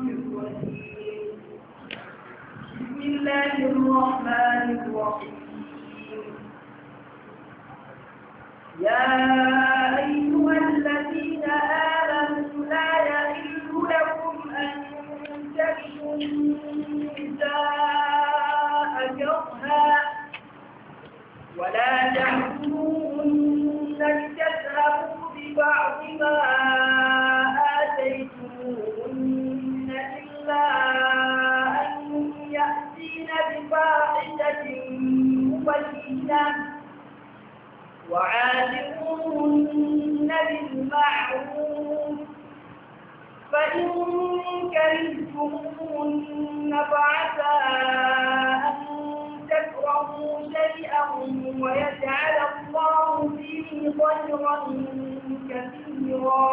الرجيم بسم الله الرحمن الرحيم يا أيها الذين آمنوا لا يحل لكم أن ترثوا النساء كرها ولا تأكلوهن لتذهبوا ببعض ما آتيتموهن إلا أن يأتين بفاحشة مبينة وعاشروهن بالمعروف فإن كرهتموهن فعسى أن تكرهوا شيئا ويجعل الله فيه خيرا كثيرا.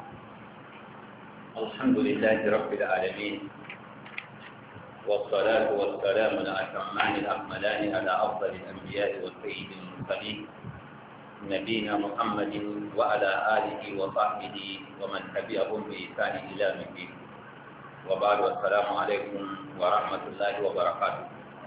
الحمد لله رب العالمين والصلاة والسلام الأتمان الأكملان على أفضل الأنبياء والسيد المرسلين نبينا محمد وعلى آله وصحبه ومن تبعهم بإحسان إلى يوم الدين وبعد والسلام عليكم ورحمة الله وبركاته.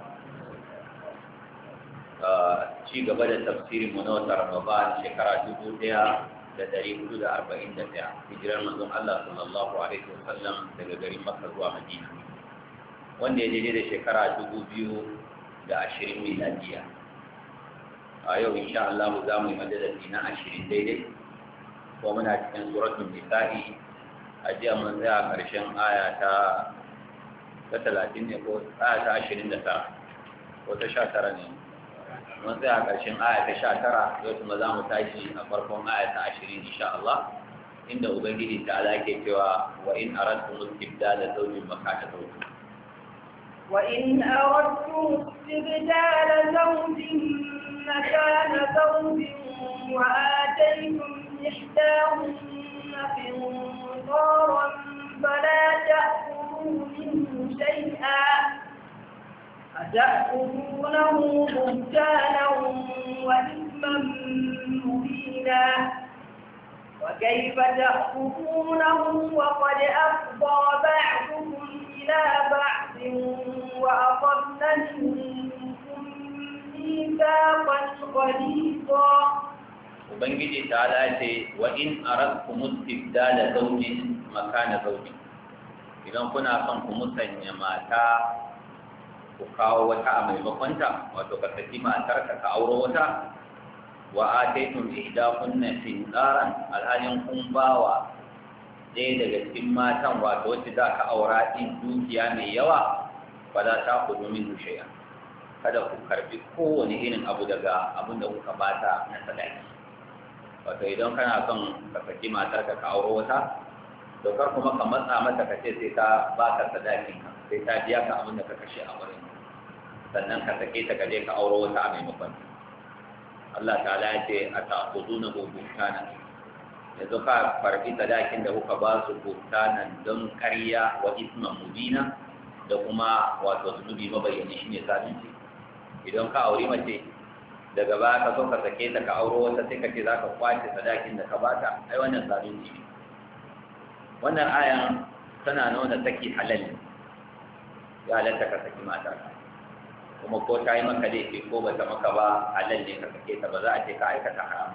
ci gaba da tafsirin mu na watan Ramadan shekara 1441 hijirar manzon Allah sallallahu alaihi wasallam daga garin Makka zuwa Madina wanda ya daidai da shekara 2020 miladiya. A yau insha Allah za mu yi majalisi na 20 daidai ko muna cikin suratul nisa'i a jiya mun tsaya karshen aya ta 30 ne ko aya ta 29 ko ta 19 ne mun tsaya karshen aya ta 19 yau kuma za mu tashi a farkon aya ta 20 insha Allah inda ubangiji ta ala ke cewa wa in aradtum istibdala zawjin makana zawjin وإن أردتم استبدال زوج مكان زوج وآتيتم إحداهن قنطارا فلا تأخذوا منه شيئا أتأخذونه بهتانا وإثما مبينا وكيف تأخذونه وقد أفضى بعضكم إلى بعض وأخذن منكم ميثاقا غليظا. Ubangiji ta dace wa in aradtum istibdala zawjin makana zawjin, idan kuna son ku musanya mata ku kawo wata a maimakonta, wato ka saki matarka ka auro wata, wa ataytum ihdakunna sindaran, alhalin kun bawa ɗaya daga cikin matan wato wacce za ka aura ɗin dukiya mai yawa, ba za ta ku domin shay'a, kada ku karbi kowane irin abu daga abin da kuka bata na sadaki. Wato idan kana son ka saki matarka ka auro wata, to kar kuma ka matsa mata ka ce sai ta baka sadakin ka, sai ta biya ka abin da ka kashe a wurin, sannan ka sake ta ka je ka auro wata a maimakon. Allah ta'ala ya ce a ta'khudunahu buhtanan, yanzu ka farfi sadakin da kuka ba su buhtanan don ƙarya wa isman mubina da kuma wato zunubi mabayyani shine zalunci. Idan ka auri mace daga baya ka so ka sake ta ka auro wata sai ka ce za ka kwace sadakin da ka bata, ai wannan zalunci ne. Wannan ayan tana nuna saki halal ne, ya halatta ka saki mata, kuma ko ta yi maka laifi ko ba ta maka ba halal ne ka sake ta, ba za a ce ka aikata haram.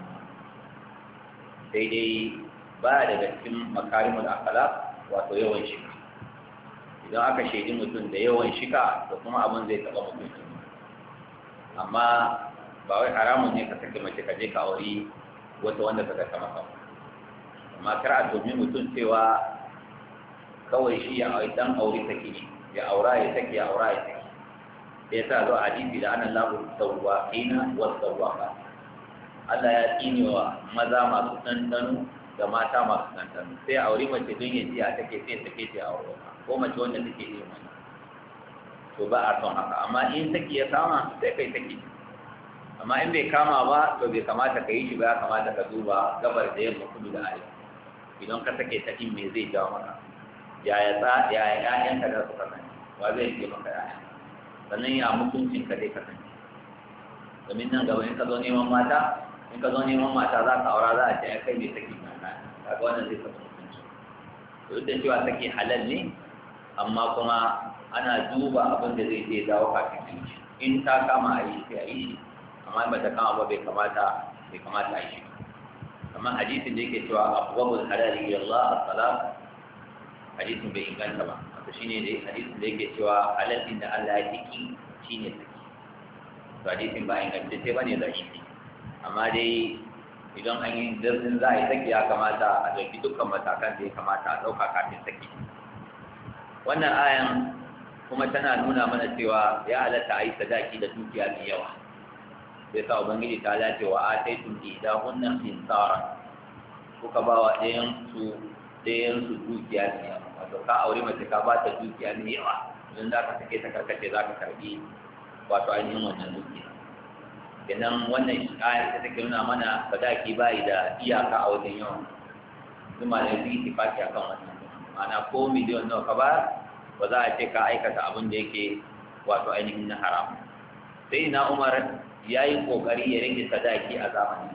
Sai dai ba daga cikin makarimul akhlaq wato yawan shika. Idan aka shaidi mutum da yawan shika to kuma abin zai taɓa mutum. Amma ba wai haramun ne ka sake mace ka je ka auri wata wanda ka gasa maka. Amma kar a domin mutum cewa kawai shi ya dan auri saki ne, ya aura ya saki, ya aura ya saki. Sai yasa zo hadisi da ana lahu tawwaqina wa tawwaqa. Allah ya tsine wa maza masu ɗanɗano da mata masu ɗanɗano. Sai a auri mace don ya ji a take sai take ce a aure, ko mace wanda take yi mana. To ba a son haka, amma in saki ya kama sai kai saki. Amma in bai kama ba to bai kamata ka yi shi ba, ya kamata ka duba gabar da yamma, kudu da arewa. Idan ka sake ta in me zai jawo maka, yaya ƴaƴanka da su kasance, wa zai ce maka ƴaƴa, sannan ya mutuncin ka zai kasance. Domin nan gaba in ka zo neman mata za ka aura za a ce kai ne saki na kaga wannan zai saka mutunci. To duk da cewa saki halal ne, amma kuma ana duba abin da zai je dawo kafin shi in ta kama a yi sai a yi shi amma in ba ta kama ba bai kamata a yi shi kamar hadisin da yake cewa afwabul halali ila Allah as-salat hadisin bai inganta ba wato shine dai hadisin da yake cewa halalin da Allah ya tiki shine saki to hadisin ba inganta sai bane da shi amma dai idan an yi dazin za a yi saki ya kamata a ɗauki dukkan matakan da ya kamata a ɗauka kafin saki wannan ayan kuma tana nuna mana cewa ya halatta a yi sadaki da dukiya mai yawa sai sa ubangiji ta lace wa ataitum idahunna qintara kuka ba wa ɗayan su dukiya mai yawa wato ka aure mace ka ba ta dukiya mai yawa idan za ka sake ta karkace za ka karbi wato ainihin wannan dukiya kenan wannan ayar ta take nuna mana sadaki bai da iyaka a wajen yawan kuma da yi tifaki akan wannan ma'ana ko miliyon nawa ka ba ba za a ce ka aikata abin da yake wato ainihin na haram sai na Umar ya yi kokari ya rage sadaki a zamanin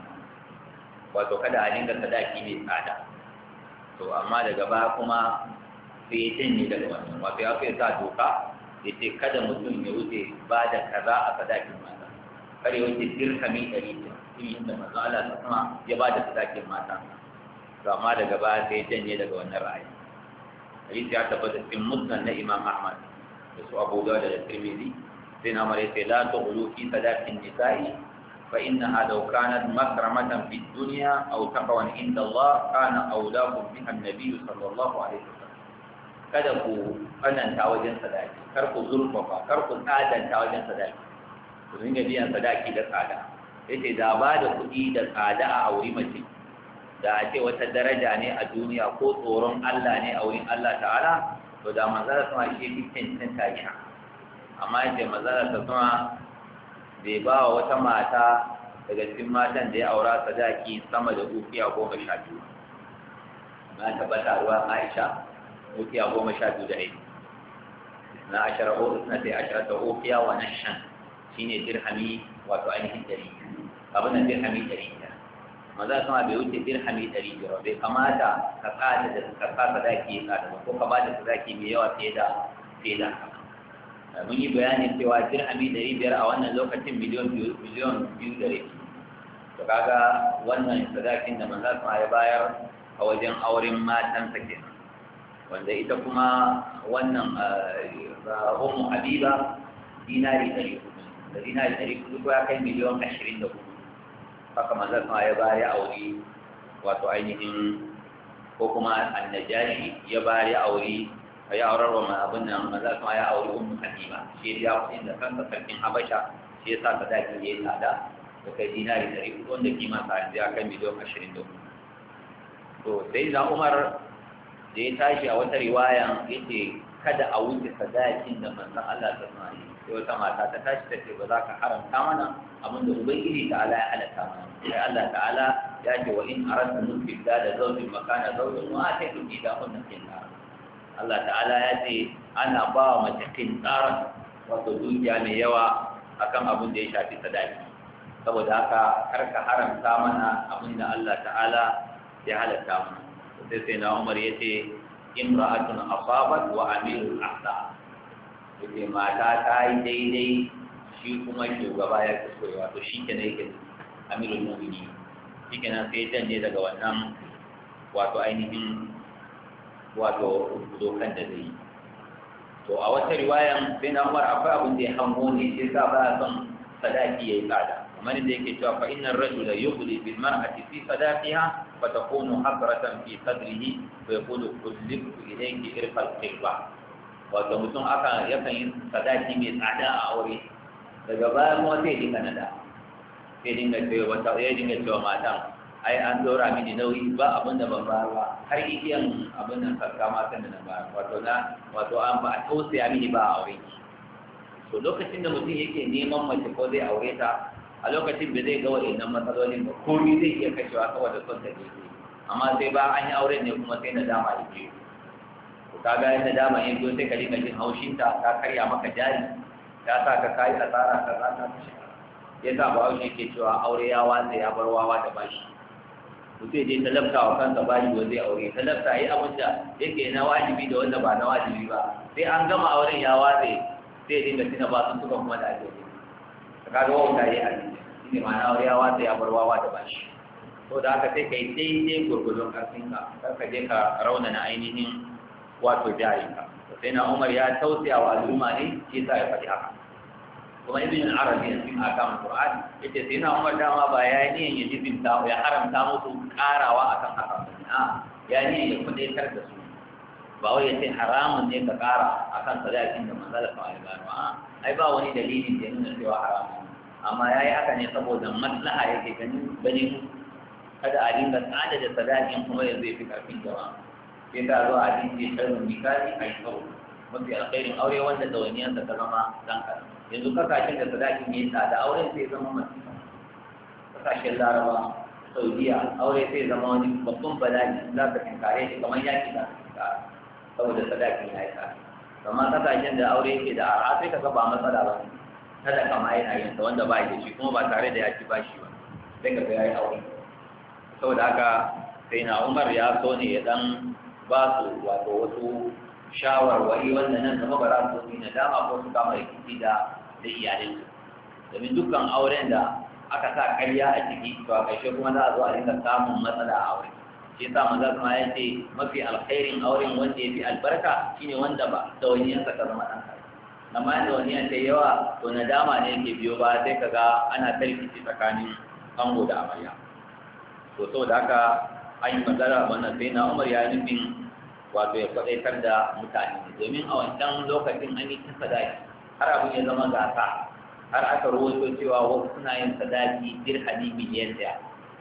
wato kada a dinga sadaki mai tsada to amma daga baya kuma sai ya janye daga wannan wato ya fi sa doka ya ce kada mutum ya wuce ba da kaza a sadakin mata kare wuce dirhami 100 irin da manzo Allah ta kuma ya ba da sadakin mata to amma daga baya sai ya janye daga wannan ra'ayi hadisi ya tabbata cikin musnad na Imam Ahmad da su Abu Dawud da Tirmidhi sai na mare sai la tughlu fi sadakin nisa'i fa innaha law kanat makramatan fid dunya aw taqwan inda Allah kana awlakum biha an-nabiy sallallahu alaihi wasallam kada ku ananta wajen sadaki kar ku zurfafa kar ku tsadanta wajen sadaki ku dinga biyan sadaki da tsada yace da ba da kuɗi da tsada a auri mace da a ce wata daraja ne a duniya ko tsoron Allah ne a wurin Allah ta'ala to da manzara sama shi fitin cin tashi amma yace manzara sama bai ba wa wata mata daga cikin matan da ya aura sadaki sama da ukiya 12 na tabbata ruwan Aisha ukiya 12 da rai na ashara na sai ashara ta ukiya wa nashan shine dirhami wato ainihin 100 abin da dirhami 100 maza sama bai wuce dirhami 100 bai kamata ka kada da ka kada sadaki ya kada ko ka bada sadaki mai yawa fiye da mun yi bayanin cewa dirhami 500 a wannan lokacin miliyon 2 da rabi to kaga wannan sadakin da maza sama ya bayar a wajen auren matan sa kenan wanda ita kuma wannan ummu habiba dinari 400 da dinari 400 ko ya kai miliyon 24 haka manzon ma ya bari aure wato ainihin ko kuma annajashi ya bari aure ya aurar wa abin nan manzon ma ya aure ummu habiba shi ya kudin da kansa sarkin habasha shi ya sa sadaki ya tsada da kai dinari 100 wanda kima sa ya kai miliyan 24 to sai da Umar da ya tashi a wata riwaya yace kada a wuce sadakin da manzon Allah ta sani sai wata mata ta tashi ta ce ba za ka haramta mana abin da ubangiji ta'ala ya halatta mana sai Allah ta'ala ya ce wa in aradtu nufida da zawjin makana zawjin wa ataitu idahunna qintar Allah ta'ala ya ce ana ba wa mace qintar wato dukiya mai yawa akan abin da ya shafi sadaki saboda haka kar ka haramta mana abin da Allah ta'ala ya halatta mana sai na Umar ya ce imra'atun asabat wa amirul ahsa yake mata ta yi daidai shi kuma shugaba ya kuskure wato shi ke ne yake amirul mu'mini shi ke nan sai janye daga wannan wato ainihin wato dokan da zai yi to a wata riwayan sai na Umar akwai abin da ya hango ne sai sa ba son sadaki ya yi tsada kamar da yake cewa fa innar rajula yughli bil mar'ati fi sadaqiha fa takunu hadratan fi sadrihi wa yaqulu kullu ilayki irfal qirba wato mutum aka yakan yi sadaki mai tsada a aure daga baya kuma sai dinga nada sai dinga cewa wata ya dinga cewa matan ai an dora mini nauyi ba abin da ban bayar ba har igiyan abin nan sarka matan da na bayar wato an ba a tausaya mini ba a aure to lokacin da mutum yake neman mace ko zai aure ta a lokacin da zai ga waɗannan matsalolin ba komai zai iya kashewa saboda son ta ne amma sai ba an yi auren ne kuma sai nadama ya biyu to ka ga yadda dama ya biyo sai ka dinga jin haushinta ta karya maka jari ya sa ka kayi asara ka za ta kashe ya sa ba haushe ke cewa aure ya watsa ya bar wawa da bashi to mutum je talabta wa kansa bashi wa zai aure talabta yi abin da yake na wajibi da wanda ba na wajibi ba sai an gama auren ya watse sai dinga tuna ba sun suka kuma da ake yi ka ga wanda ya yi shi ne ma'ana aure ya watse ya bar wawa da bashi to da haka sai kai daidai gurgurdon karfinka kar ka je ka raunana ainihin wato jarinka sai na Umar ya tausaya wa al'umma ne shi yasa ya faɗi haka kuma ibn al-arabi a cikin akamun qur'ani yace sai na Umar dama ba ya yi ya jibinta ya haramta musu karawa akan haka ya yi ya kudaitar da su ba wai yace haramun ne ka kara akan sadakin da manzala fa ya gano ai ba wani dalili da nuna cewa haramun amma yayi haka ne saboda maslaha yake ganin kada a dinga tsada da sadakin kuma yanzu ya fi karfin jama'a sai ta zo a dinga sharrin mikali a yi kawo mafi alkhairin aure wanda dawaniyarsa ta zama dan kaɗan yanzu kasashen da sadakin ya yi tsada auren sai zama masifa kasashen laraba saudiya aure sai zama wani babban bala'i za ka tinkare shi kamar yaki za ka tinkara saboda sadakin ya yi tsada amma kasashen da aure yake da arha sai ka ga ba matsala ba kada kama yana yin sa wanda ba da shi kuma ba tare da ya ci bashi ba sai ka ga ya yi aure saboda haka sai na Umar ya so ne ya dan ba su wato wasu shawarwari wanda nan gaba ba za su yi nadama ko su kama rikici da iyalinsu domin dukkan auren da aka sa ƙarya a ciki to a ƙarshe kuma za a zo a dinga samun matsala a aure shi yasa maza kuma ya ce mafi alkhairin auren wanda ya fi albarka shine wanda ba dawainiyarsa ta zama ɗan kare amma yadda dawainiyar ta yawa to nadama ne yake biyo ba sai ka ga ana ta rikici tsakanin ango da amarya to saboda haka an yi magana wannan sai na Umar ya nufin wato ya kwadaitar da mutane domin a wancan lokacin an yi ta sadaki har abin ya zama gasa har aka rawaito cewa wasu suna yin sadaki dirhami miliyan ɗaya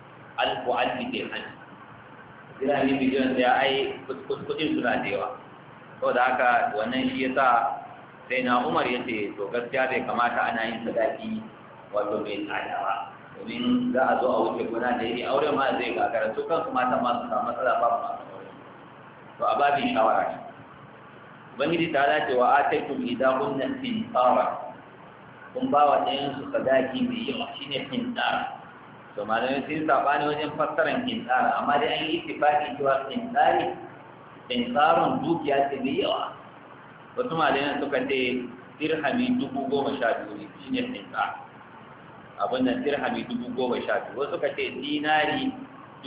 alfi dirhami dirhami miliyan ɗaya ai kuɗin suna da yawa saboda haka wannan shi yasa sai na Umar ya ce to gaskiya bai kamata ana yin sadaki wato mai tsada ba domin za a zo a wuce gona da yi aure ma zai gagara su kansu mata masu samu matsala babu masu aure to a babin shawara ne ubangiji ta dace wa ataitum idahunna tintara kun ba wa ɗayan su sadaki mai yawa shine tintara to malamai sun sabani wajen fassaran tintara amma dai an yi ittifaqi cewa tintarun dukiya ce mai yawa wasu malamai suka ce dirhami 12,000 ne shine tintara abin nan dirhami 12,000 wasu ka ce dinari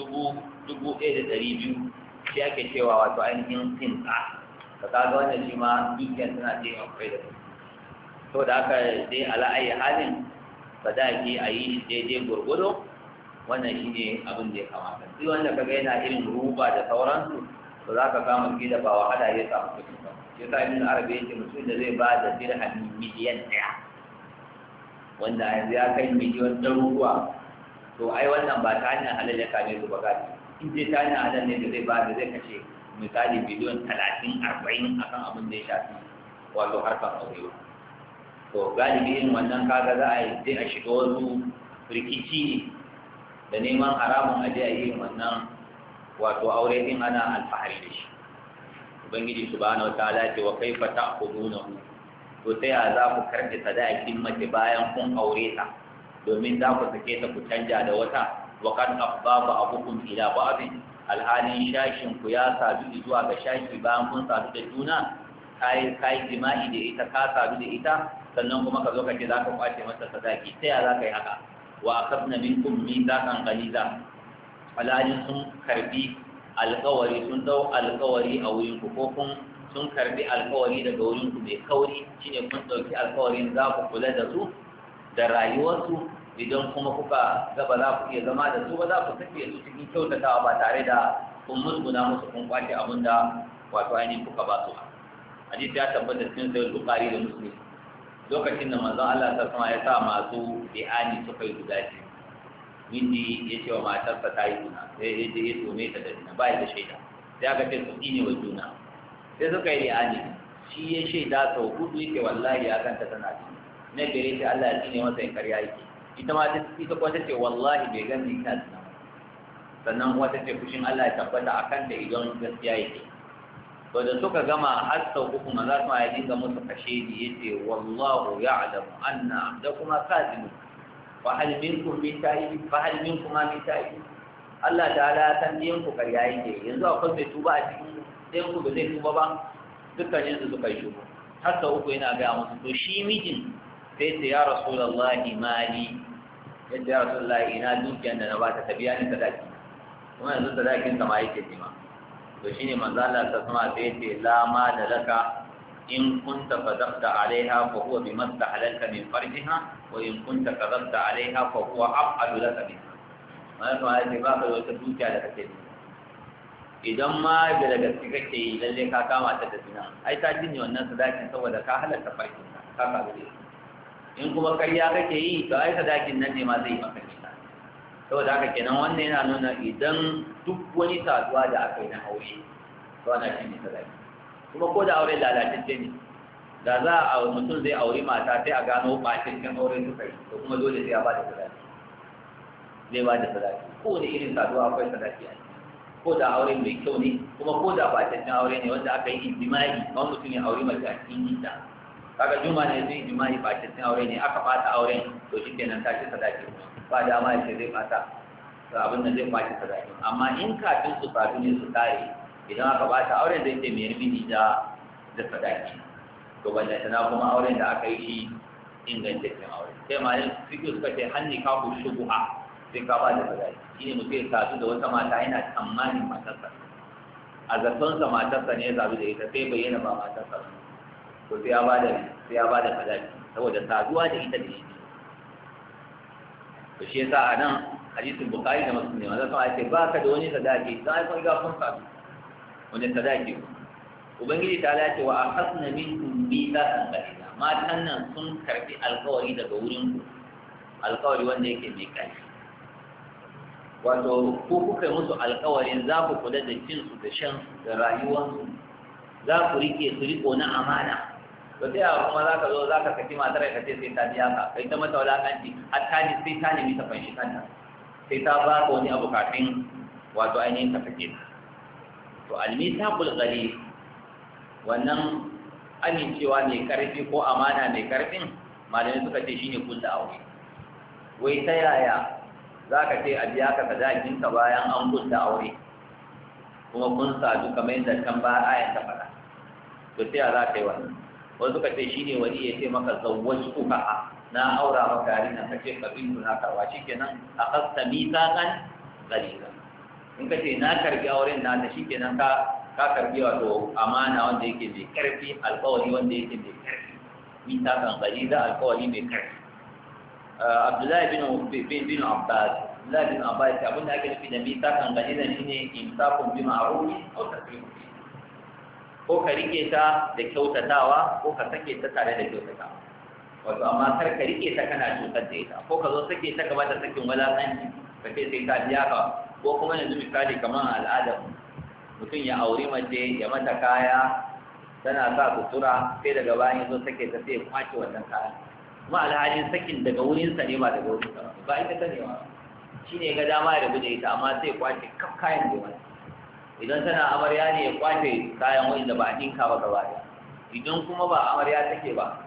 1,200 shi ake cewa wato ainihin tinta ka kaga wannan shi ma dukiyar suna ce a kai da to da haka dai ala ayi halin sadaki a yi shi daidai gurgudu wannan shi ne abin da ya kamata duk wanda kaga yana irin ruba da sauransu to za ka kama da ba wahala ya samu kuɗi ba shi yasa ibn arabi yake mutum da zai ba da dirhami miliyan 1 wanda yanzu ya kai miliyon ɗaruruwa to ai wannan ba ta hanyar halal ya kame su ba gaji in dai ta hanyar halal ne da zai ba da zai kashe misali miliyon 30-40 akan abin da ya shafi wato harkar aure to galibi irin wannan kaga za a yi sai a shiga wasu rikici da neman haramun aje a yi wannan wato aure din ana alfahari da shi ubangiji subhanahu wataala ce wa kaifa ta'khudunahu to sai a za ku karɓi sadakin mace bayan kun aure ta domin za ku sake ta ku canja da wata wa kad afdaba abukum ila ba'd alhalin shashin ku ya sadu zuwa ga shashi bayan kun sadu da juna kai jima'i da ita ka sadu da ita sannan kuma ka zo ka ce za ka kwace masa sadaki sai ya za ka yi haka wa akhadna minkum mithaqan ghaliza alhalin sun karbi alƙawari sun dau alƙawari a wurin ku ko kun sun karbi alkawari daga wurin ku mai kauri shine kun dauki alkawarin za ku kula da su da rayuwarsu idan kuma kuka ga ba za ku iya zama da su ba za ku tafiye su cikin kyautatawa ba tare da kun musguna musu kun kwace abin da wato ainihin kuka ba su hadisi ya tabbata cikin sahih bukhari da muslim lokacin da manzon Allah ta sama ya sa masu bi'ani suka yi guda ce miji ya ce wa matarsa ta yi zina sai ya je ya tome ta da zina ba ya da shaida sai aka ce su ne wa juna sai suka yi li'ani shi ya shaida sau 4 yake wallahi ya kanta tana ci na gare shi Allah ya tsine masa in karya yake ita ma ita kuma ta ce wallahi bai gani ina zina sannan kuma ta ce fushin Allah ya tabbata a kanta idan gaskiya yake to da suka gama har sau 3 maza su ya dinga musu kashedi ya ce wallahu ya'lamu anna abdakuma kadhibun fa hal minkum min ta'ib Allah ta'ala san yin ku ƙarya yake yanzu akwai mai tuba a cikin ɗayan ku da zai tuba ba dukkanin su suka yi shugo har sau uku yana gaya musu to shi mijin sai ce ya rasulullahi mali yadda ya rasulullahi ina dukiyar da na ba ta biya ni sadaki kuma yanzu sadakin sama yake nema to shine manzo Allah ta sama sai ce la ma da laka in kunta fadaqta alaiha fa huwa bima halalta min farjiha wa in kunta kadhabta alaiha fa huwa ab'adu laka min wannan kuma yace ba ka da wata dukiya da kake idan ma da gaske kake yi lalle ka kama ta da zina ai ta jinne wannan sadakin saboda ka halarta farkin ka ka gode in kuma karya kake yi to ai sadakin nan ne ma zai maka kisa saboda haka kenan wannan yana nuna idan duk wani saduwa da aka yi na aure to ana shi ne sadaki kuma ko da aure lalatacce ne da za a mutum zai auri mata sai a gano bacin aure suka yi to kuma dole sai ya ba da sadaki zai ba da sadaki ko da irin saduwa akwai sadaki a ko da aure mai kyau ne kuma ko da bacin aure ne wanda aka yi ijimai wani mutum ya auri mace a cikin gida kaga juma ne zai ijimai bacin aure ne aka bata auren to shi kenan ta ce sadaki ba dama ya ce zai bata abin da zai kwace sadaki amma in kafin su sadu ne su tare idan aka bata auren zai ce mai mini da sadaki to ballanta na kuma auren da aka yi shi ingantaccen aure sai ma yin fiƙi suka ce hannu ka ku shubuha sai ka ba da sadaki shi ne mutum ya sadu da wata mata yana tsammanin matarsa a zatonsa matarsa ne ya zabi da ita sai bayyana ba matarsa ba to sai ya ba da sadaki saboda saduwa da ita da shi to shi yasa a nan hadisin bukari da muslim ne wanda kuma ce ba ka da wani sadaki don ai kun ga kun sadu wani sadaki ubangiji ta lace wa akhasna minkum mithaqan qalila matan nan sun karbi alƙawari daga wurin ku alƙawari wanda yake mai ƙarfi wato ko kuka yi musu alƙawarin za ku kula da cin su da shan su da rayuwarsu za ku rike su riko na amana to sai a kuma za ka zo za ka saki matar ka ce sai ta biya ka kai ta mata wulaƙanci har ta ne sai ta nemi ta fanshi kanta sai ta ba ka wani abu kafin wato ainihin ka sake ta to almisaqul ghalib wannan amincewa mai karfi ko amana mai karfin malamai suka ce shine kulla aure wai ta yaya za ka ce a biya ka sadakin ka bayan an kulla aure kuma kun sadu kamar yadda can ba ayan ta faɗa to sai za ka yi wannan wasu suka ce shine wani ya ce maka zawwajtuka na aura maka yarinya ka ce ka bintu na karwa shikenan akhadta mithaqan ghalida in ka ce na karbi auren na ta shikenan ka karbi wato amana wanda yake mai karfi alƙawari wanda yake mai karfi mithaqan ghalida alƙawari mai karfi Abdullahi bin Abbas abin da ake nufi da mithaqan ghalida shine imsakun bi ma'ruf aw tasrihun ko ka rike ta da kyautatawa ko ka sake ta tare da kyautatawa wato amma kar ka rike ta kana cutar da ita ko ka zo sake ta gaba da sakin wulaƙanci ka ce sai ta biya ka ko kuma yanzu misali kamar al'adar mutum ya auri mace ya mata kaya tana sa sutura sai daga bayan ya zo sake ta sai ya kwace wannan kaya kuma alhalin sakin daga wurinsa ne ba daga wurinsa ba ita ta ne ba shi ne ga dama ya rabu da ita amma sai ya kwace kaf kayan da wani idan tana amarya ne ya kwace kayan wanda ba a ɗinka ba gaba ɗaya idan kuma ba amarya take ba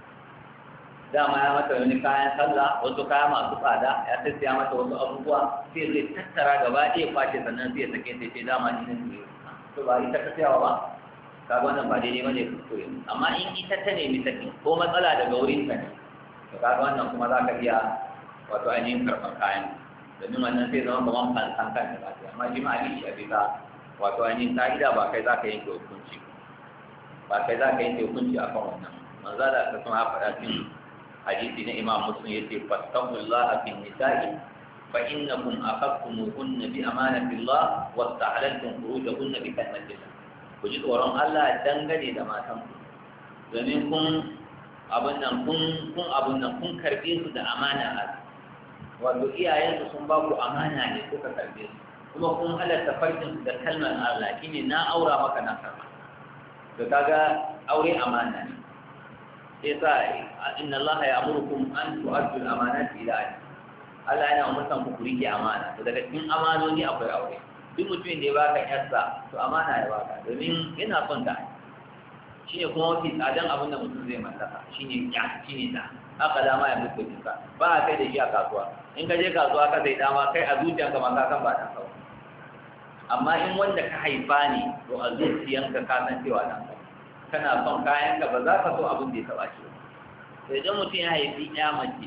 dama ya mata wani kayan sallah wasu kaya masu tsada ya tattaya mata wasu abubuwa sai zai tattara gaba ɗaya kwace sannan sai ya sake sai dama ni nan ne to ba ita ta tsayawa ba ka ga wannan ba daidai bane kuskure amma in ita ta nemi sakin ko matsala daga wurin ka ne to ka ga wannan kuma za ka iya wato ainihin karɓar kayan domin wannan sai zama kamar fansan kan da ba amma jima'a ne shi a bisa wato ainihin ka'ida ba kai za ka yanke hukunci ba kai za ka yanke hukunci a kan wannan manzo da ka sun haɓa cikin hadisi na imam muslim yace fattaqullaha fin nisa'i fa innakum akhadtumuhunna bi amanatillah wa ta'alantum furujahunna bi kalmatillah ku ji tsoron Allah dangane da matan ku domin kun karbe su da amana Allah wato iyayensu sun ba ku amana ne kuka karbe su kuma kun halatta farkin da kalmar Allah shine na aura maka na karba to kaga aure amana ne yasa inna Allah ya'murukum an tu'addu al-amanati ila ahliha Allah yana umurtan ku rike amana to daga cikin amanoni akwai aure duk mutumin da ya baka yarsa to amana ya baka domin yana son ta shine kuma mafi tsadan abin da mutum zai mallaka shine shine da haka dama ya mutu jinka ba a kai da shi a kasuwa in ka je kasuwa ka sai dama kai a zuciyanka ma ka san ba dan kawai amma in wanda ka haifa ne to a zuciyanka ka san cewa dan kawai kana son kayanka ba za ka so abin da ya taba shi sai idan mutum ya haifi ya mace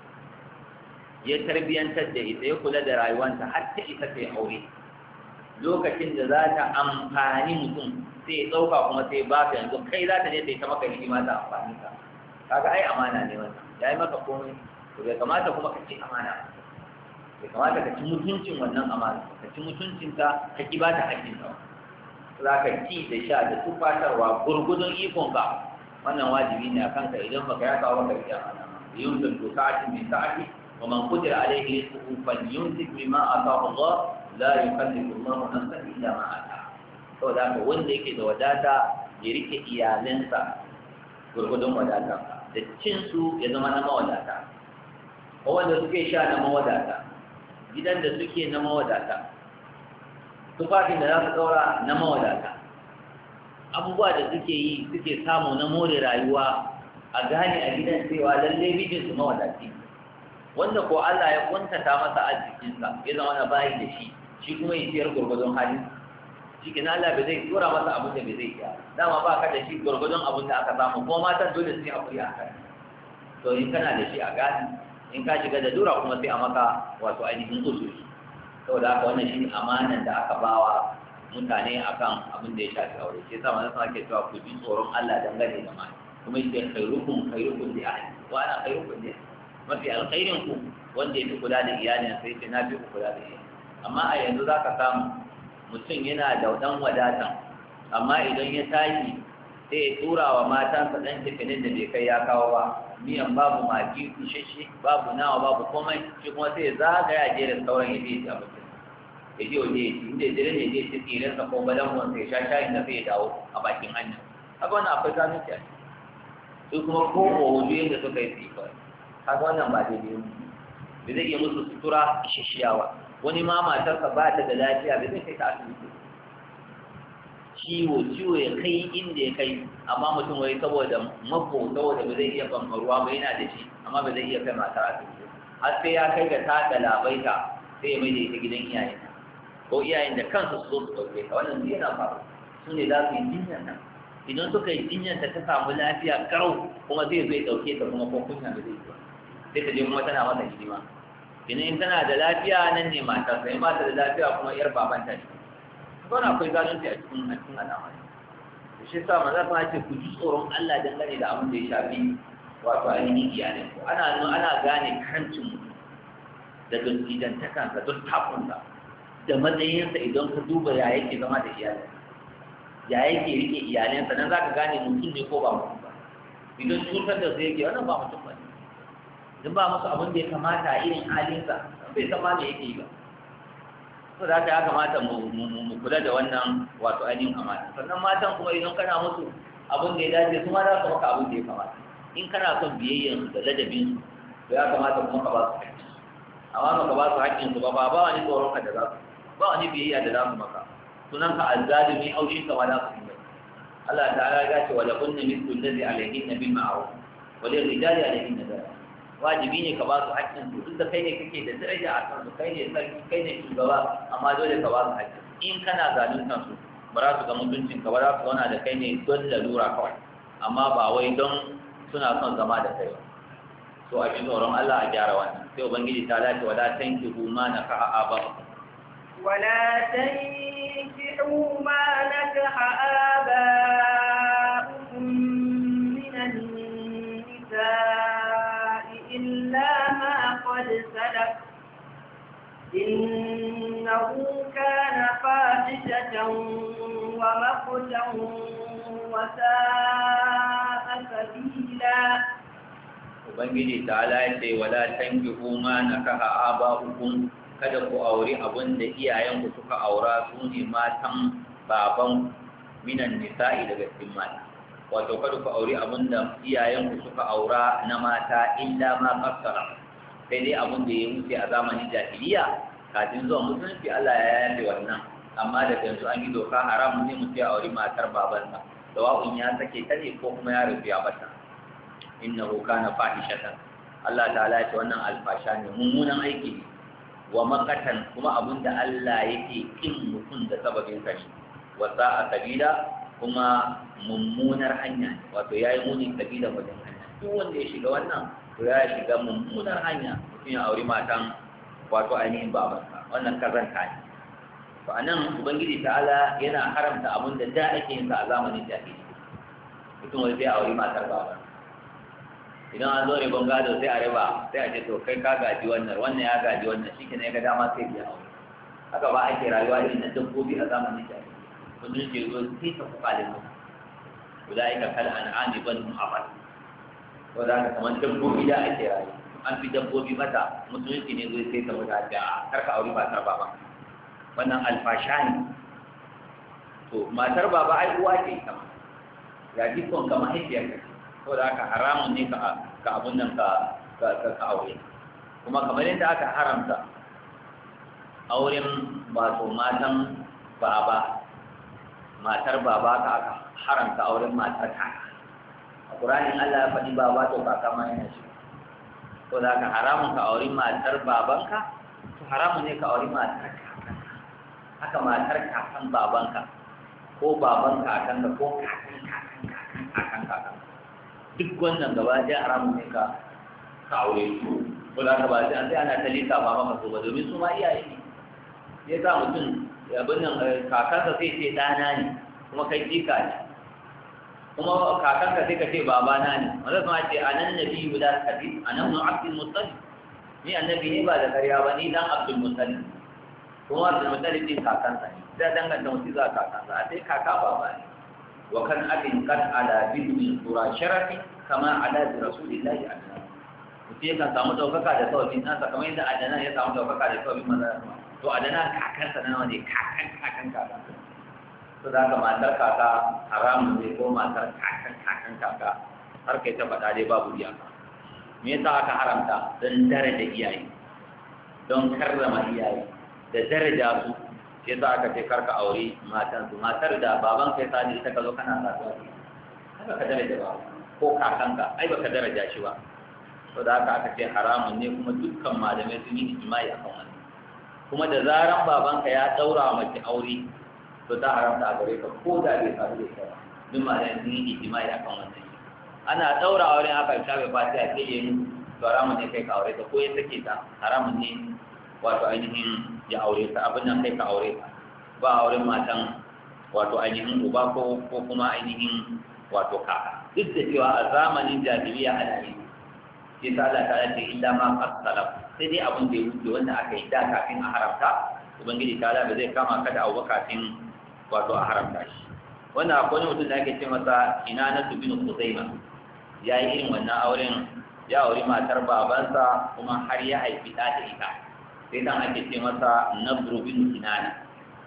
ya tarbiyantar da ita ya kula da rayuwanta har ta ita ta aure lokacin da za ta amfani mutum sai ya ɗauka kuma sai ba ka yanzu kai za ta je ta yi ta maka hidima ta amfani ka kaga ai amana ne wannan ya yi maka komai to bai kamata kuma ka ci amana bai kamata ka ci mutuncin wannan amana ka ci mutuncinta ka ki ba ta haƙƙinta za ka ci da sha da tufatarwa gurgudun ikonka wannan wajibi ne a kanka idan baka ya kawo baka riƙe amana yun da to sa'atin min sa'ati wa man qadira alayhi rizquhu falyunfiq mimma ataahu Allah la yukallifu Allahu nafsan illa ma ataaha saboda haka wanda yake da wadata ya rike iyalansa gurgudun wadata da cin su ya zama na mawadata ko wanda suke sha na mawadata gidan da suke na mawadata tufafin da za su daura na mawadata abubuwa da suke yi suke samu na more rayuwa a gane a gidan cewa lalle mijinsu mawadaci wanda ko Allah ya kuntata masa arzikinsa ya zama na bayi da shi kuma ya ciyar gurgudun halin shi ke Allah bai zai tura masa abin da bai zai iya dama ba ka da shi gurgudun abin da aka samu ko matan dole su yi haƙuri a kai to in kana da shi a gani in ka shiga da dura kuma sai a maka wato ainihin usuri saboda haka wannan shi amanan da aka bawa mutane akan abin da ya shafi aure shi yasa manzon ke cewa ku ji tsoron Allah dangane da mata kuma yake khairukum li ahli wa ana khairukum li mafi alkhairin ku wanda ya fi kula da iyalin sai ce na fi kula da iyalin amma a yanzu za ka samu mutum yana da ɗan wadatan amma idan ya tashi sai ya tura wa matansa ɗan tafinin da bai kai ya kawo ba miyan babu maki kushashe babu nawa babu komai shi kuma sai ya zagaya jerin sauran ya je ya ci ya je waje ya ci inda ya jere ne ya ci tsirinsa ko balangon sai ya sha shayin da sai ya dawo a bakin hanya haka wannan akwai zalunci a ciki su kuma ko waje yadda suka yi tsifa haka wannan ba daidai ne da zai iya musu sutura shashiyawa wani ma matarsa ba ta da lafiya bai zai kai ta asibiti ciwo ya kai inda ya kai amma mutum wai saboda saboda ba zai iya bambaruwa ba yana da shi amma ba zai iya kai matar asibiti har sai ya kai ga ta galabaita sai ya mai da ita gidan iyayen ko iyayen da kansu su zo su ɗauke ta wannan zai yana faru su ne za su yi jinyar nan idan suka yi jinyar ta samu lafiya karau kuma zai zo ya ɗauke ta kuma ko kunya da zai yi sai ta je kuma tana masa hidima idan in tana da lafiya nan ne matar sai ba ta da lafiya kuma yar babanta ne wannan akwai zalunci a cikin al'amari shi yasa manzo ta ce ku ji tsoron Allah dangane da abin da ya shafi wato ainihin iyalin ku ana gane karancin mutum da dattijantakansa don takunsa da matsayinsa idan ka duba ya yake zama da iyalin ya yake rike iyalinsa nan za ka gane mutum ne ko ba mutum ba idan cutar da su yake wannan ba mutum ba ne idan ba musu abin da ya kamata a irin halinsa bai san ma me yake yi ba so da haka ya kamata mu kula da wannan wato ainihin amana sannan matan kuma idan kana musu abin da ya dace su ma za su maka abin da ya kamata in kana son biyayyansu da ladabinsu to ya kamata kuma ka ba su haƙƙi amma ka ba su haƙƙinsu ba wani tsoron ka da za su ba wani biyayya da za su maka sunan ka azzalimi aushin ka ma za su yi Allah ta'ala ya ce wa lakunna mithlu allazi alayhinna bil ma'ruf wa lil rijali alayhinna daraja wajibi ne ka ba su haƙƙin su duk da kai ne kake da daraja a kan su kai ne sarki kai ne shugaba amma dole ka ba su haƙƙin in kana zalunta su ba za su ga mutuncin ka ba za su zauna da kai ne don lalura kawai amma ba wai don suna son zama da kai ba to a ji tsoron Allah a gyara wannan sai ubangiji ta dace wala tankihu ma nakaha aba'ukum ولا تنكحوا ما نكح آباؤكم من النساء إلا ما قد سلف إنه كان فاحشة ومقتا وساء سبيلا Ubangiji ta'ala ya ce wala tankihu ma nakaha aba'ukum kada ku auri abin da iyayenku suka aura su ne matan baban minan nisa'i daga cikin mata wato kada ku auri abin da iyayenku suka aura na mata illa ma qassara sai dai abin da ya wuce a zamanin jahiliya kafin zuwa musulunci Allah ya yafe wannan amma da yanzu an yi doka haramun ne mutum ya auri matar babansa sawa'un ya sake ta ne ko kuma ya rufe ya bata innahu kana fahishatan Allah ta'ala ya ce wannan alfasha ne mummunan aiki ne wa makatan kuma abinda Allah yake kin mutum da sababin sa ne wa sa'a sabila kuma mummunar hanya wato yayi muni sabila wajen hanya duk wanda ya shiga wannan to ya shiga mummunar hanya mutum ya auri matan wato ainihin babansa wannan kazanta ne to anan ubangiji ta'ala yana haramta abinda da ake yin sa a zamanin jahili mutum wanda zai auri matar babansa idan an zo ribon gado sai a riba sai a ce to kai ka gaji wannan ya gaji wannan shi kenan ya ga dama sai biya aure haka ba ake rayuwa irin na dabbobi a zamanin jahili kun ji zo sai ta kuka da mutum ulaika kal an'ami bal hum afal to da haka kamar dabbobi da ake rayuwa an fi dabbobi mata musulunci ne zai sai ta wuta da karka aure matar baba wannan alfasha ne to matar baba ai uwa ce ita ma ya jikon ka mahaifiyar ka ko da aka haramun ne ka abun nan ka aure kuma kamar yadda aka haramta auren wato matan baba matar baba ka aka haramta auren matar kaka a ƙuranin Allah ya faɗi baba to kaka ma yana shi ko da aka haramun ka aure matar babanka to haramun ne ka aure matar kakanka haka matar kakan babanka ko baban kakanka ko kakan kakanka duk wannan gaba ɗaya haramun ne ka aure su ko da ka ba sai ana ta lissafa maka so ba domin su ma iyaye ne sai sa mutum abin nan kakansa sai ce ɗana ne kuma kai jika ne kuma kakanka sai ka ce babana ne wanda kuma ce anan nabi guda hadis anan nu abdul muttalib ni annabi ne ba da karya ba ni dan abdul muttalib kuma abdul muttalib din kakansa ne sai danganta mutum za kakansa a sai kaka baba ne وكان أبن قد على بدء القرى شرفي كما على برسول الله أدنى وفيه كان سامو توفقا da sauƙin nasa kamar yadda adana ya samu tawfaka da sauƙin maza to adana kakansa na wani kakan to da haka matar kaka haramun ne ko matar kakan kaka har kai ta faɗa dai babu iyaka me yasa aka haramta don daraja iyaye don karrama iyaye da daraja su sai za aka ce karka aure matansu matar da baban kai sani ita ka zo kana saduwa haka ka daraja ba ko kakanka ai baka daraja shi ba to da haka aka ce haramun ne kuma dukkan malamai sun yi ijma'i akan wannan kuma da zaran babanka ya daura mace aure to ta haramta a gare ka ko da bai faru da ita ba duk malamai sun yi ijma'i akan wannan ana daura auren aka shafe fatiha sai yayin to haramun ne kai ka aure ta ko ya sake ta haramun ne wato ainihin ya aure ta abin nan kai ka aure ta ba auren matan wato ainihin uba ko kuma ainihin wato kaka duk da cewa a zamanin jahiliya ana yi sai ta Allah ta ce illa ma qasalaf sai dai abin da ya wuce wanda aka yi da kafin a haramta ubangiji ta Allah ba zai kama ka da abu kafin wato a haramta shi wannan akwai mutum da ake ce masa ina na bin Khuzaima ya yi irin wannan auren ya auri matar babansa kuma har ya haifi ɗa da ita sai dan ake ce masa Nabru bin Kinana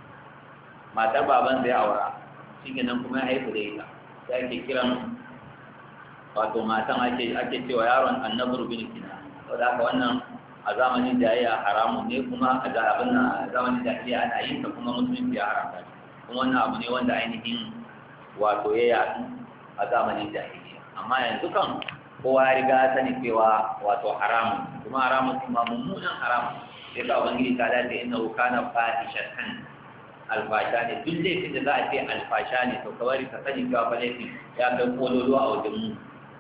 matar babansa ya aura shi nan kuma ya haifu da ita sai ake kiran wato matan ake cewa yaron Annabru bin Kinana saboda haka wannan a zamanin jahiliya haramun ne kuma a zamanin jahiliya ana yin ta kuma musulunci ya haramta kuma wannan abu ne wanda ainihin wato ya yaɗu a zamanin jahiliya amma yanzu kan kowa ya riga sani cewa wato haramun kuma haramun kuma mummunan haramun sai ka ubangiji ta dace inna kana fahishatan alfasha ne duk laifin da za a ce alfasha ne to kawai ka sani cewa fa laifin ya kai kololuwa a wajen mu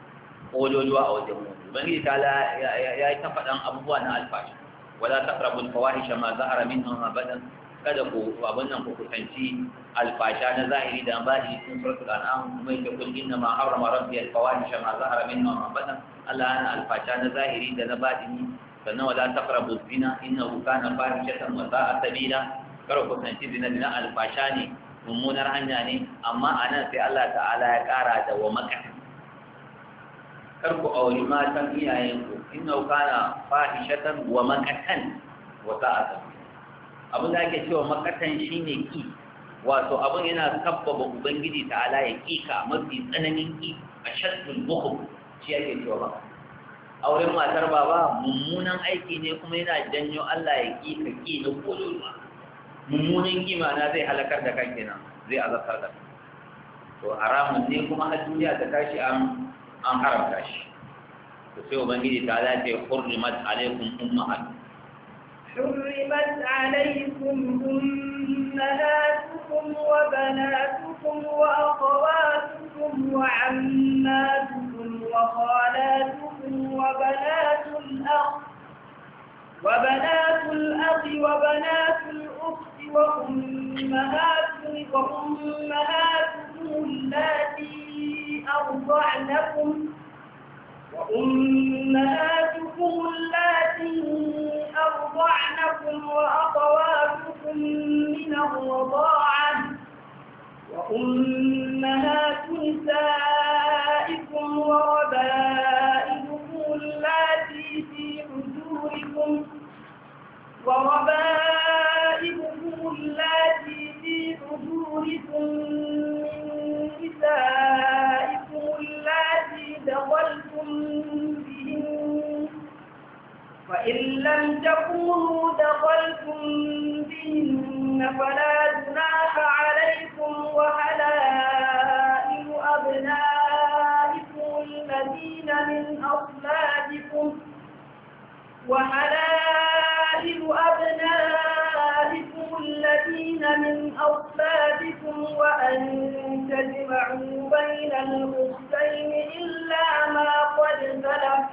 ubangiji ta ya yi ta faɗan abubuwa na alfasha wala taqrabu al-fawahisha ma zahara minha ma badan kada ku abin nan ku kusanci alfasha na zahiri da baɗi cikin suratul an'am kuma yake kul inna ma harrama rabbi al-fawahisha ma zahara minha ma badan Allah yana alfasha na zahiri da na baɗini sannan wala taqrabu zina innahu kana fahishatan wa sa'a sabila kar ku kusanci zina alfasha ne mummunar hanya ne amma anan sai Allah ta'ala ya ƙara da wa maka kar ku auri matan iyayenku innahu kana fahishatan wa makatan wa sa'a sabila abin da ake cewa makatan shine ki wato abin yana sabbaba ubangiji ta'ala ya kika mafi tsananin ki a shaddul bukhul shi ake cewa ba auren matar baba mummunan aiki ne kuma yana janyo Allah ya kika ki na kololuwa mummunan kima na zai halakar da kan kenan zai azabtar da to haramun ne kuma har duniya ta tashi an haramta shi. to sai ubangiji ta dace hurrimat alaikum ummahatukum حرمت عليكم أمهاتكم وبناتكم وأخواتكم وعماتكم وخالاتكم وبنات الأخ وبنات الأخت وأمهاتكم اللاتي أرضعنكم وأخواتكم من الرضاعة وأمهات نسائكم وربائبكم اللاتي في حجوركم من نسائكم اللاتي دخلتم بهن فإن لم تكونوا دخلتم بهن فلا جناح عليكم وحلائل أبنائكم الذين من أصلابكم وأن تجمعوا بين الأختين إلا ما قد سلف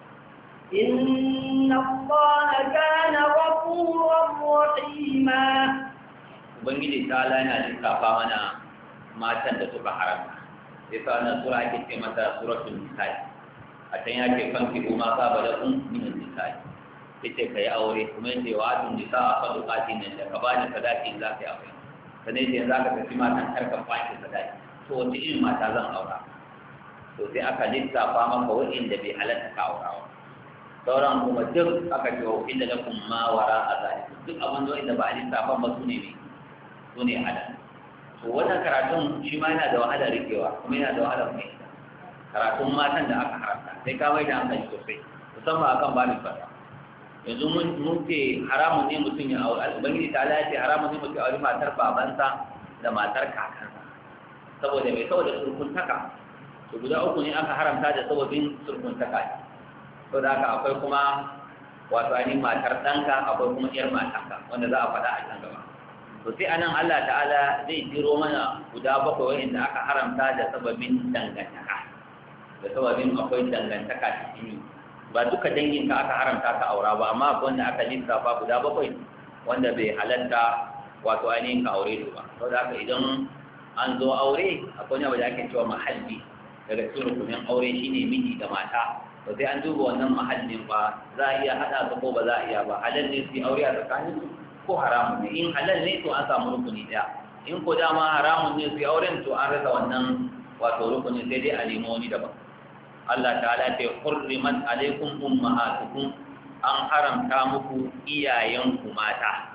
إن الله كان غفورا رحيما. ubangiji ta ala yana lissafa mana matan da suka haramta sai sa wannan sura ake ce mata suratul nisa'i a can yake kan ki kuma ka bada kun min nisa'i sai kai aure kuma yace wa atun nisa'a sadaqatin da ka bani sadaqin za ka yi aure sannan yace za ka tafi matan karkan baki sadaqi to wace irin mata zan aura to sai aka lissafa maka wa'inda bai halatta ka aura ba sauran kuma duk aka ce wa inda lakum ma wara azali duk abin da ba a lissafa ba su ne halal to wannan karatun shi ma yana da wahalar rikewa kuma yana da wahalar mai karatun matan da aka haramta sai ka mai da hankali sosai musamman akan babin fata yanzu mun ce haramun ne mutum ya aure ubangiji ta Allah ya ce haramun ne mutum ya aure matar babansa da matar kakansa saboda mai saboda surkuntaka to guda uku ne aka haramta da sababin surkuntaka ne to da haka akwai kuma wato ainihin matar ɗanka akwai kuma ƴar matanka wanda za a faɗa a can gaba to sai anan Allah ta'ala zai jiro mana guda bakwai wanda aka haramta da sababin dangantaka da sababin akwai dangantaka cikin ba duka danginka aka haramta ka aura ba amma akwai wanda aka lissafa guda bakwai wanda bai halatta wato ainihin ka aure su ba saboda haka idan an zo aure akwai wanda ake cewa mahalli daga cikin rukunin aure shine miji da mata to sai an duba wannan mahallin ba za a iya haɗa su ko ba za a iya ba halal ne su yi aure a tsakanin su ko haramun ne in halal ne to an samu rukuni ɗaya in ko dama haramun ne su yi auren to an rasa wannan wato rukuni sai dai a nemo wani daban Allah ta'ala ta hurrimat alaikum ummahatukum an haramta muku iyayenku mata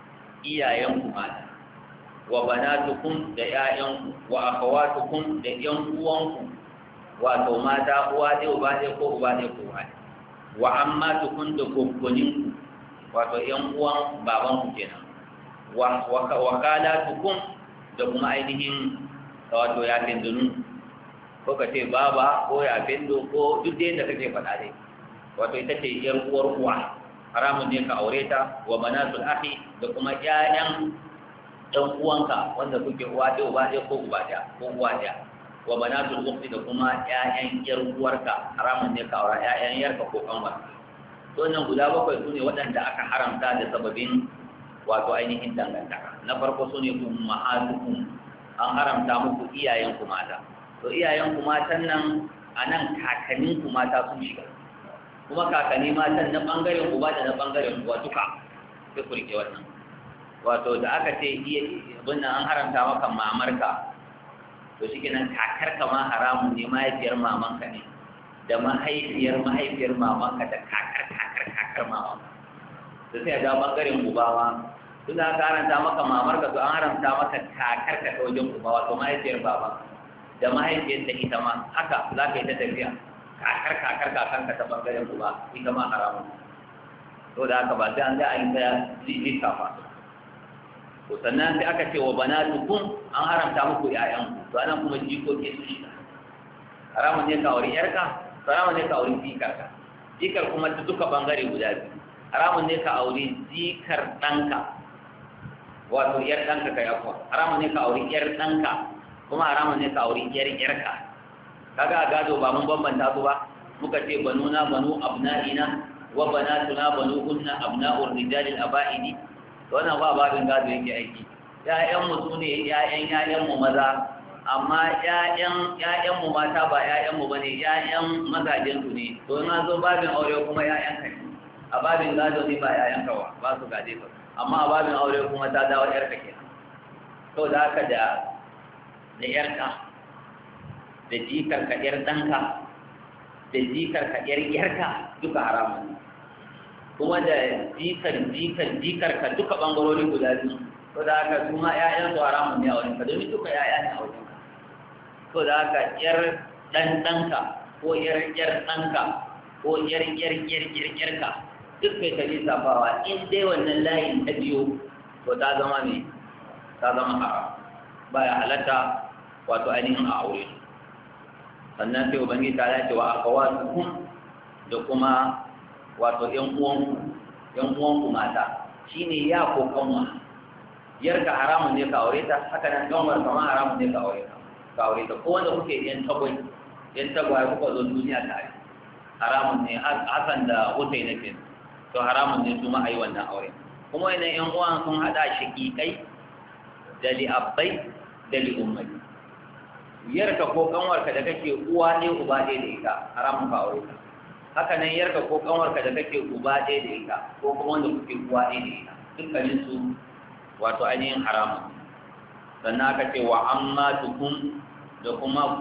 wa banatukum da ƴaƴanku wa akhawatukum da ƴan uwanku wato mata uwa ɗaya uba ɗaya ko uba ɗaya ko uwa ɗaya wa ammatukum da goggoninku wato ƴan uwan babanku kenan wa kalatukum da kuma ainihin wato yafin dunu ko ka ce baba ko yafin do ko duk da yadda kake faɗa dai wato ita ce ƴar uwar uwa haramun ne ka aure ta wa manatul akhi da kuma ƴaƴan ɗan uwanka wanda kuke uwa ɗaya uba ɗaya ko uba ɗaya ko uwa ɗaya wa banatul ukhti da kuma ƴaƴan ƴar uwarka haramun ne ka aura ƴaƴan yarka ko kanwarka to nan guda bakwai sune waɗanda aka haramta da sababin wato ainihin dangantaka na farko sune ummahatukum an haramta muku iyayenku mata to iyayenku matan nan anan kakanninku mata sun shiga kuma kakanni matan na bangaren uba da na bangaren uwa duka sai ku rike wannan wato da aka ce abin nan an haramta maka mamarka to shi kenan kakarka ma haramun ne mahaifiyar mamanka ne da mahaifiyar mamanka da kakar mamanka to sai ga bangaren uba ma tun da aka haramta maka mamarka to an haramta maka kakarka ta wajen uba wato mahaifiyar babanka da mahaifiyar ta ita ma haka za ka yi ta tafiya kakar kakanka ta bangaren uba ita ma haramun to da haka ba sai an ga a yi ta lissafa to sannan sai aka ce wa banatukum an haramta muku ƴaƴanku to anan kuma jikoki su shiga haramun ne ka aure yarka haramun ne ka aure jikarka jikar kuma ta duka bangare guda biyu haramun ne ka aure jikar ɗanka wato yar ɗanka kai akwa haramun ne ka aure yar ɗanka kuma haramun ne ka aure yar yarka kaga a gado ba mun bambanta su ba muka ce banuna banu abna'ina wa banatuna banuhunna abna'ur rijalil aba'idi to wannan ba babin gado yake aiki ƴaƴan mu sune ƴaƴan mu maza amma ƴaƴan mu mata ba ƴaƴan mu bane ƴaƴan mazajen su ne to na zo babin aure kuma ƴaƴan ka ne a babin gado ne ba ƴaƴan ka ba su gade ka amma a babin aure kuma ta dawo ƴar ka kenan to da haka da ƴarka da jikar ka ƴar danka da jikar ka ƴar ƴarka duka haramun kuma da jikar ka duka bangarori guda biyu to da haka su ma ƴaƴan su haramun ne a wurin ka domin duka ƴaƴa ne a wurin ka to da haka ƴar ɗanka ko ƴar ɗanka ko ƴar ka duk kai ta lissafawa in dai wannan layin ta biyo to ta zama ne ta zama haram baya halatta wato ainihin a aure sannan sai ubangiji ta dace wa akawatukum da kuma wato ƴan uwanku mata shine ya ko kanwa yarka haramun ne ka aure ta haka nan kanwar kama haramun ne ka aure ta ko wanda kuke yan tagwai kuka zo duniya tare haramun ne hasan da hutai na kin to haramun ne su ma ayi wannan aure kuma idan ƴan uwan sun hada shaqiqai da li'abbai da li'ummai yarka ko kanwarka da kake uwa ne uba ɗaya da ita haramun ka aure ta haka nan yarka ko kanwarka da kake uba ɗaya da ita ko kuma wanda kuke uwa ɗaya da ita dukkanin su wato ainihin haramun sannan aka ce wa amma tukun da kuma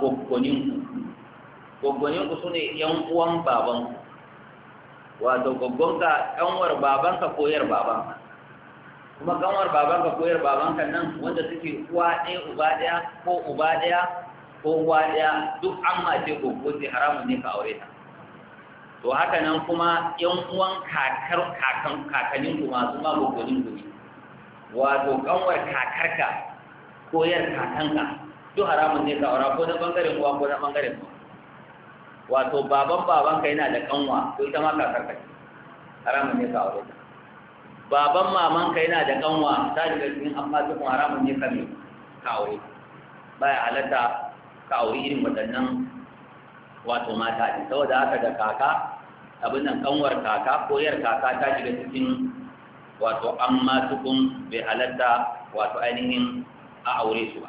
goggoninku su ne ‘yan uwan babanku wato goggonka kanwar babanka ko yar babanka kuma kanwar babanka ko yar babanka nan wanda suke uwa ɗaya uba ɗaya ko uba ɗaya ko uwa ɗaya duk an mace goggo sai haramun ne ka aure ta to haka nan kuma ‘yan uwan kakanninku masu ma goggoninku ne wato kanwar kakarka ko yar kakanka duk haramun ne ka aura ko na bangaren uwa ko na bangaren uwa wato babanka yana da kanwa ko ita ma kakarka ce haramun ne ka aure ta baban mamanka yana da kanwa ta shiga cikin amma duk haramun ne ka aure baya halatta ka aure irin waɗannan wato mata ne saboda haka da kaka abin nan kanwar kaka ko yar kaka ta shiga cikin wato amma tukun bai halatta wato ainihin a aure su ba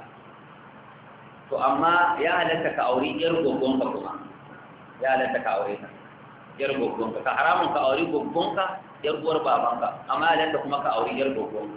to amma ya halatta ka aure yar gogonka kuma ya halatta ka aure ta yar gogonka ka haramun ka aure gogonka yar uwar babanka amma ya halatta kuma ka aure yar gogonka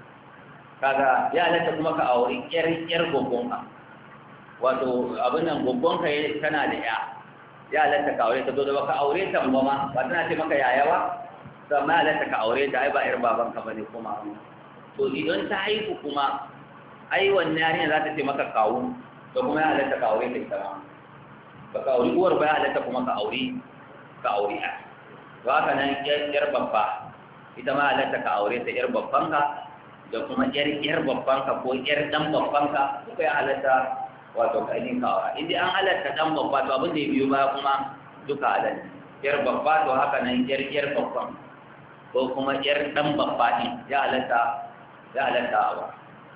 kaga ya halatta kuma ka aure yar gogonka wato abin nan gogonka tana da ya halatta ka aure ta dole ba ka aure ta ba ma ba tana ce maka yaya ba to amma ya halatta ka aure ta ai ba yar babanka bane kuma to idan ta haihu kuma ai wannan yarinya za ta ce maka kawu to kuma ya halatta ka aure ta ita ma ba ka aure uwar ba ya halatta kuma ka aure a to haka nan yar babba ita ma halatta ka aure ta yar babbanka da kuma yar babbanka ko yar dan babbanka duka ya halatta wato ka yi kawa idan an halatta dan babba to abin da ya biyo baya kuma duka halatta yar babba to haka nan yar babban ko kuma yar dan babba din ya halatta awa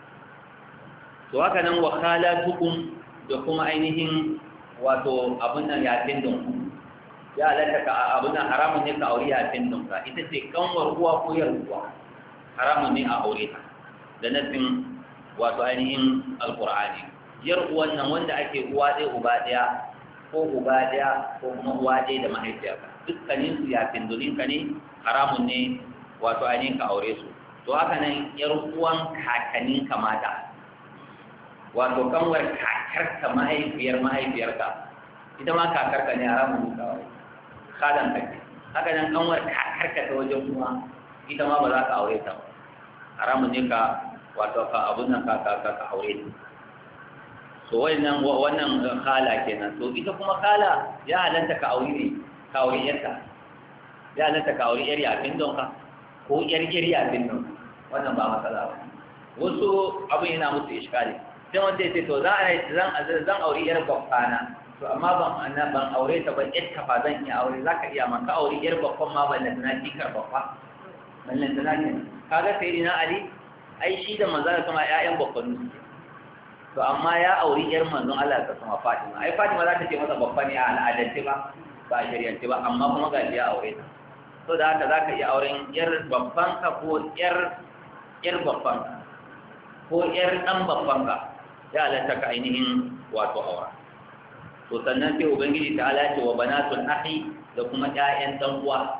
to haka nan wa khalatukum da kuma ainihin wato abin nan yafin dinku ya halatta ka abin nan haramun ne ka aure yafin dinka ita ce kanwar uwa ko yar uwa haramun ne a aure ta da nafin wato ainihin alqur'ani yar uwan nan wanda ake uwa ɗaya uba ɗaya ko uba ɗaya ko kuma uwa ɗaya da mahaifiyarka dukkanin su yafin duninka ne haramun ne wato ainihin ka aure su to haka nan yar uwan kakanninka mata wato kanwar kakarka mahaifiyarka ita ma kakarka ne haramun ne kawai kadan kake haka nan kanwar kakarka ta wajen kuma ita ma ba za ka aure ta haramun ne ka wato ka abun nan ka aure ta so wannan khala kenan to ita kuma khala ya halatta ka aure yarka ya halatta ka aure yar yafin donka ko yar yafin donka wannan ba matsala ba wasu abin yana musu iskali sai wanda ya ce to zan aure yar babbana to amma ban aure ta ba yadda fa zan iya aure zaka iya maka aure yar babban ma ballan na jikar babba ballan tana ne kaga sai dina ali ai shi da manzo kuma ƴaƴan babbanu to amma ya aure yar manzon Allah ta kuma Fatima ai Fatima za ta ce masa babba ne a al'adance ba a shari'ance ba amma kuma ga ya aure ta to da haka zaka iya auren yar babban ka ko yar babban ka ko yar dan babban ka ya halatta ka ainihin wato aura to sannan sai ubangiji ta alace wa banatul akhi da kuma ƴaƴan dan uwa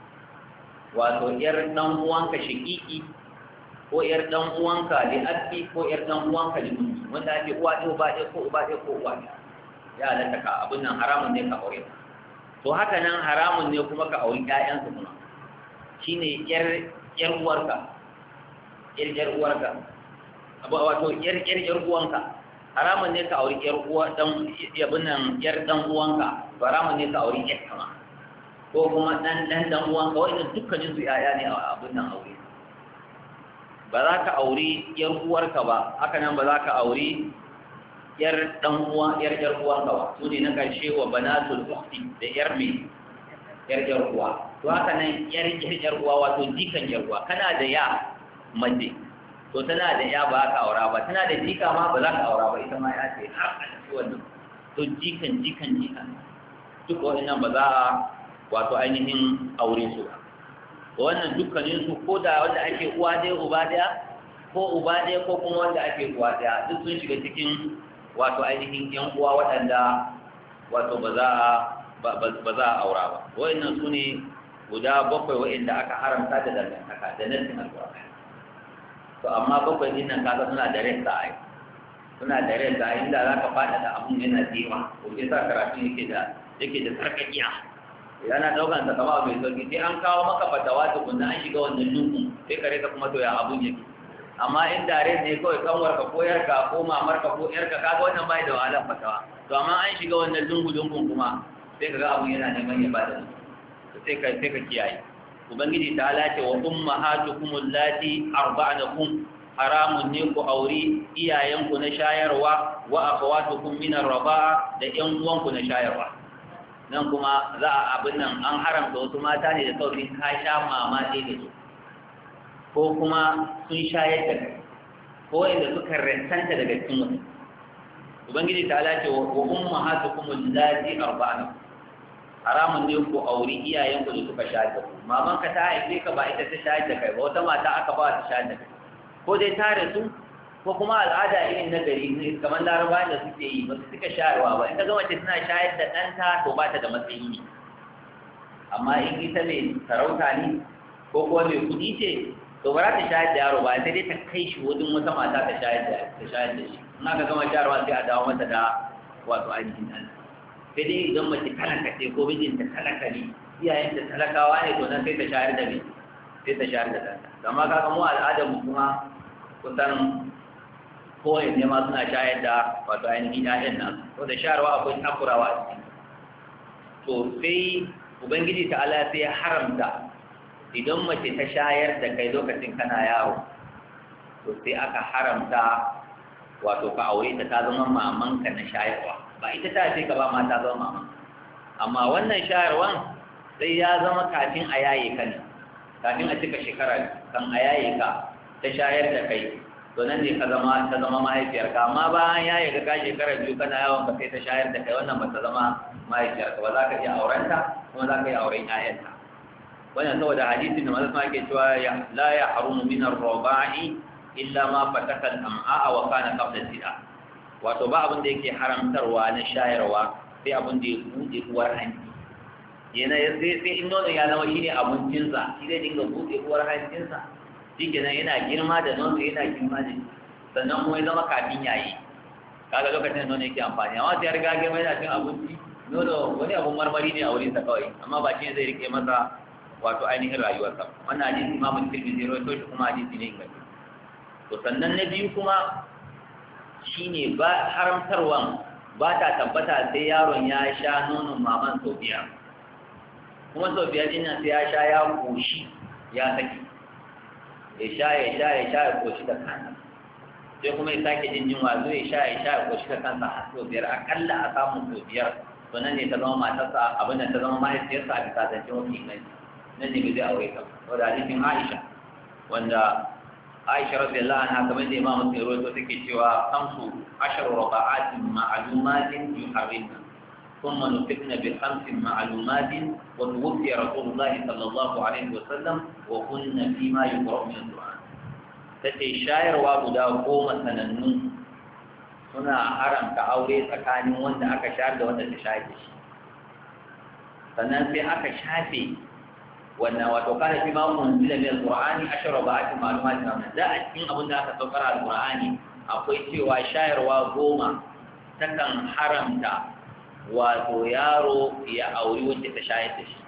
wato yar dan uwanka shaqiqi ko yar dan uwanka li abbi ko yar dan uwanka li ummi wanda ake uwa ɗaya uba ɗaya ko uba ɗaya ko uwa ɗaya ya halatta ka abin nan haramun ne ka aure to haka nan haramun ne kuma ka auri ƴaƴansu kuma shine yar uwarka yar uwarka wato yar uwanka haramun ne ka auri yar uwa dan yabin nan yar dan uwanka haramun ne ka auri yar kama ko kuma dan uwanka wannan dukkanin su yaya ne a abin nan aure ba za ka auri yar uwarka ba haka nan ba za ka auri yar uwanka ba su ne na karshe wa banatul ukhti da yar me yar uwa to haka nan yar uwa wato jikan yar uwa kana da ya mace to tana da ya ba ka aura ba tana da jika ma ba za ka aura ba ita ma ya ce har a tafi wannan to jikan duk waɗannan ba za a wato ainihin aure su ba to wannan dukkanin su ko da wanda ake uwa ɗaya uba ɗaya ko uba ɗaya ko kuma wanda ake uwa ɗaya duk sun shiga cikin wato ainihin yan uwa waɗanda wato ba za a aura ba waɗannan su ne guda bakwai waɗanda aka haramta da dangantaka da nassin alƙur'ani to amma bakwai din nan kaga suna da rai sa'ai inda za ka fada da abun yana jewa ko ke sa karatu yake da sarkakiya idan na daukan sa kama mai sauki sai an kawo maka fatawa tukunna an shiga wannan lungun sai ka rika kuma to ya abun yake amma in dare ne kawai kanwar ka ko yarka ko mamar ka ko yarka kaga wannan bai da wahalar fatawa to amma an shiga wannan lungun kuma sai kaga abun yana neman ya bada sai ka kiyaye ubangiji ta alace wa ummahatukum allati arda'nakum haramun ne ku auri iyayenku na shayarwa wa akhawatukum min ar-raba'a da ƴan uwanku na shayarwa nan kuma za a abin nan an haramta wasu mata ne da saurin ka sha mama ɗaya da su ko kuma sun shayar da kai ko inda suka rantanta daga cikin wasu ubangiji ta alace wa ummahatukum allati arda'nakum haramun ne ku auri iyayenku da suka shayar da ku mamanka ta haife ka ba ita ta shayar da kai ba wata mata aka ba ta shayar da kai ko dai ta rasu ko kuma al'ada irin na gari ne kamar larabawa da suke yi ba su suka shayarwa ba in ka ga mace tana shayar da ɗanta to ba ta da matsayi ne amma in ita mai sarauta ne ko kuma mai kuɗi ce to ba za ta shayar da yaro ba sai dai ta kai shi wajen wata mata ta shayar da shi in aka gama shayarwa sai a dawo mata da wato ainihin ɗan sai dai idan mace talaka ce ko mijinta talaka ne iyayenta talakawa ne to nan sai ta shayar da me sai ta shayar da ɗanta amma kaga mu al'adar mu kuma kusan kowai ne ma suna shayar da wato ainihin ƴaƴan nan to da shayarwa akwai takurawa a ciki to sai ubangiji ta ala sai ya haramta idan mace ta shayar da kai lokacin kana yaro to sai aka haramta wato ka aure ta zama mamanka na shayarwa ba ita ta ce ka ba ma ta zama mama amma wannan shayarwan sai ya zama kafin a yaye ka ne kafin a cika shekara kan a yaye ka ta shayar da kai to nan ne ta zama mahaifiyarka amma bayan yaye ka shekara 2 kana yawon ka sai ta shayar da kai wannan ba ta zama mahaifiyarka ba za ka iya aurenta kuma za ka iya auren 'ya'yanta wannan saboda hadisin da manzo ke cewa la ya harumu min ar-raba'i illa ma fataka al-am'a wa kana qabla al-sida wato ba abin da yake haramtarwa na shayarwa sai abin da ya buɗe uwar hanci yana sai in nono ya zama shine abincinsa shi zai dinga buɗe uwar hancinsa shi kenan yana girma da nono yana girma da sannan kuma ya zama kafin yayi kaga lokacin da nono yake amfani amma sai ya riga girma yana cin abinci nono wani abun marmari ne a wurinsa kawai amma ba shi ne zai rike masa wato ainihin rayuwarsa wannan hadisi imamu tirmidhi ya rawaito shi kuma hadisi ne ingantacce to sannan na biyu kuma shine ba haramtarwan ba ta tabbata sai yaron ya sha nonon maman sau biyar kuma sau biyar ɗin nan sai ya sha ya koshi ya saki ya sha ya koshi da kansa sai kuma ya sake jin yunwa zo ya sha ya koshi da kansa har sau biyar akalla a samun sau biyar to nan ne ta zama matarsa abin da ta zama mahaifiyarsa a bisa zance mafi mai nan ne zai aure ta wadda hadisin Aisha wanda Aisha radiyallahu anha kamar da Imam Muslim rawaito take cewa kamsu asharu raka'atin ma'lumatin yuharrimna ثم نفقنا بخمس معلومات وتوفي رسول الله صلى الله عليه وسلم وكنا فيما يقرأ من القرآن تتي شاعر وابدا قوم سننن suna haramta aure tsakanin wanda aka shayar da wanda ta shayar da shi sannan sai aka shafe wannan wato kana fi ma unzila min alqur'ani ashara ba'ati ma'lumatin da a cikin abin da aka saukar alqur'ani akwai cewa shayarwa 10 takan haramta wato yaro ya auri wacce ta shayar da shi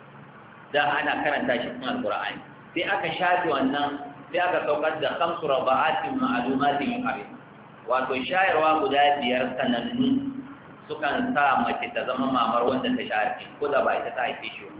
da ana karanta shi cikin alqur'ani sai aka shafe wannan sai aka saukar da khamsu raba'atin ma'lumatin yuharrim wato shayarwa guda 5 sanannu sukan sa mace ta zama mamar wanda ta shayar da ko da ba ita ta haife shi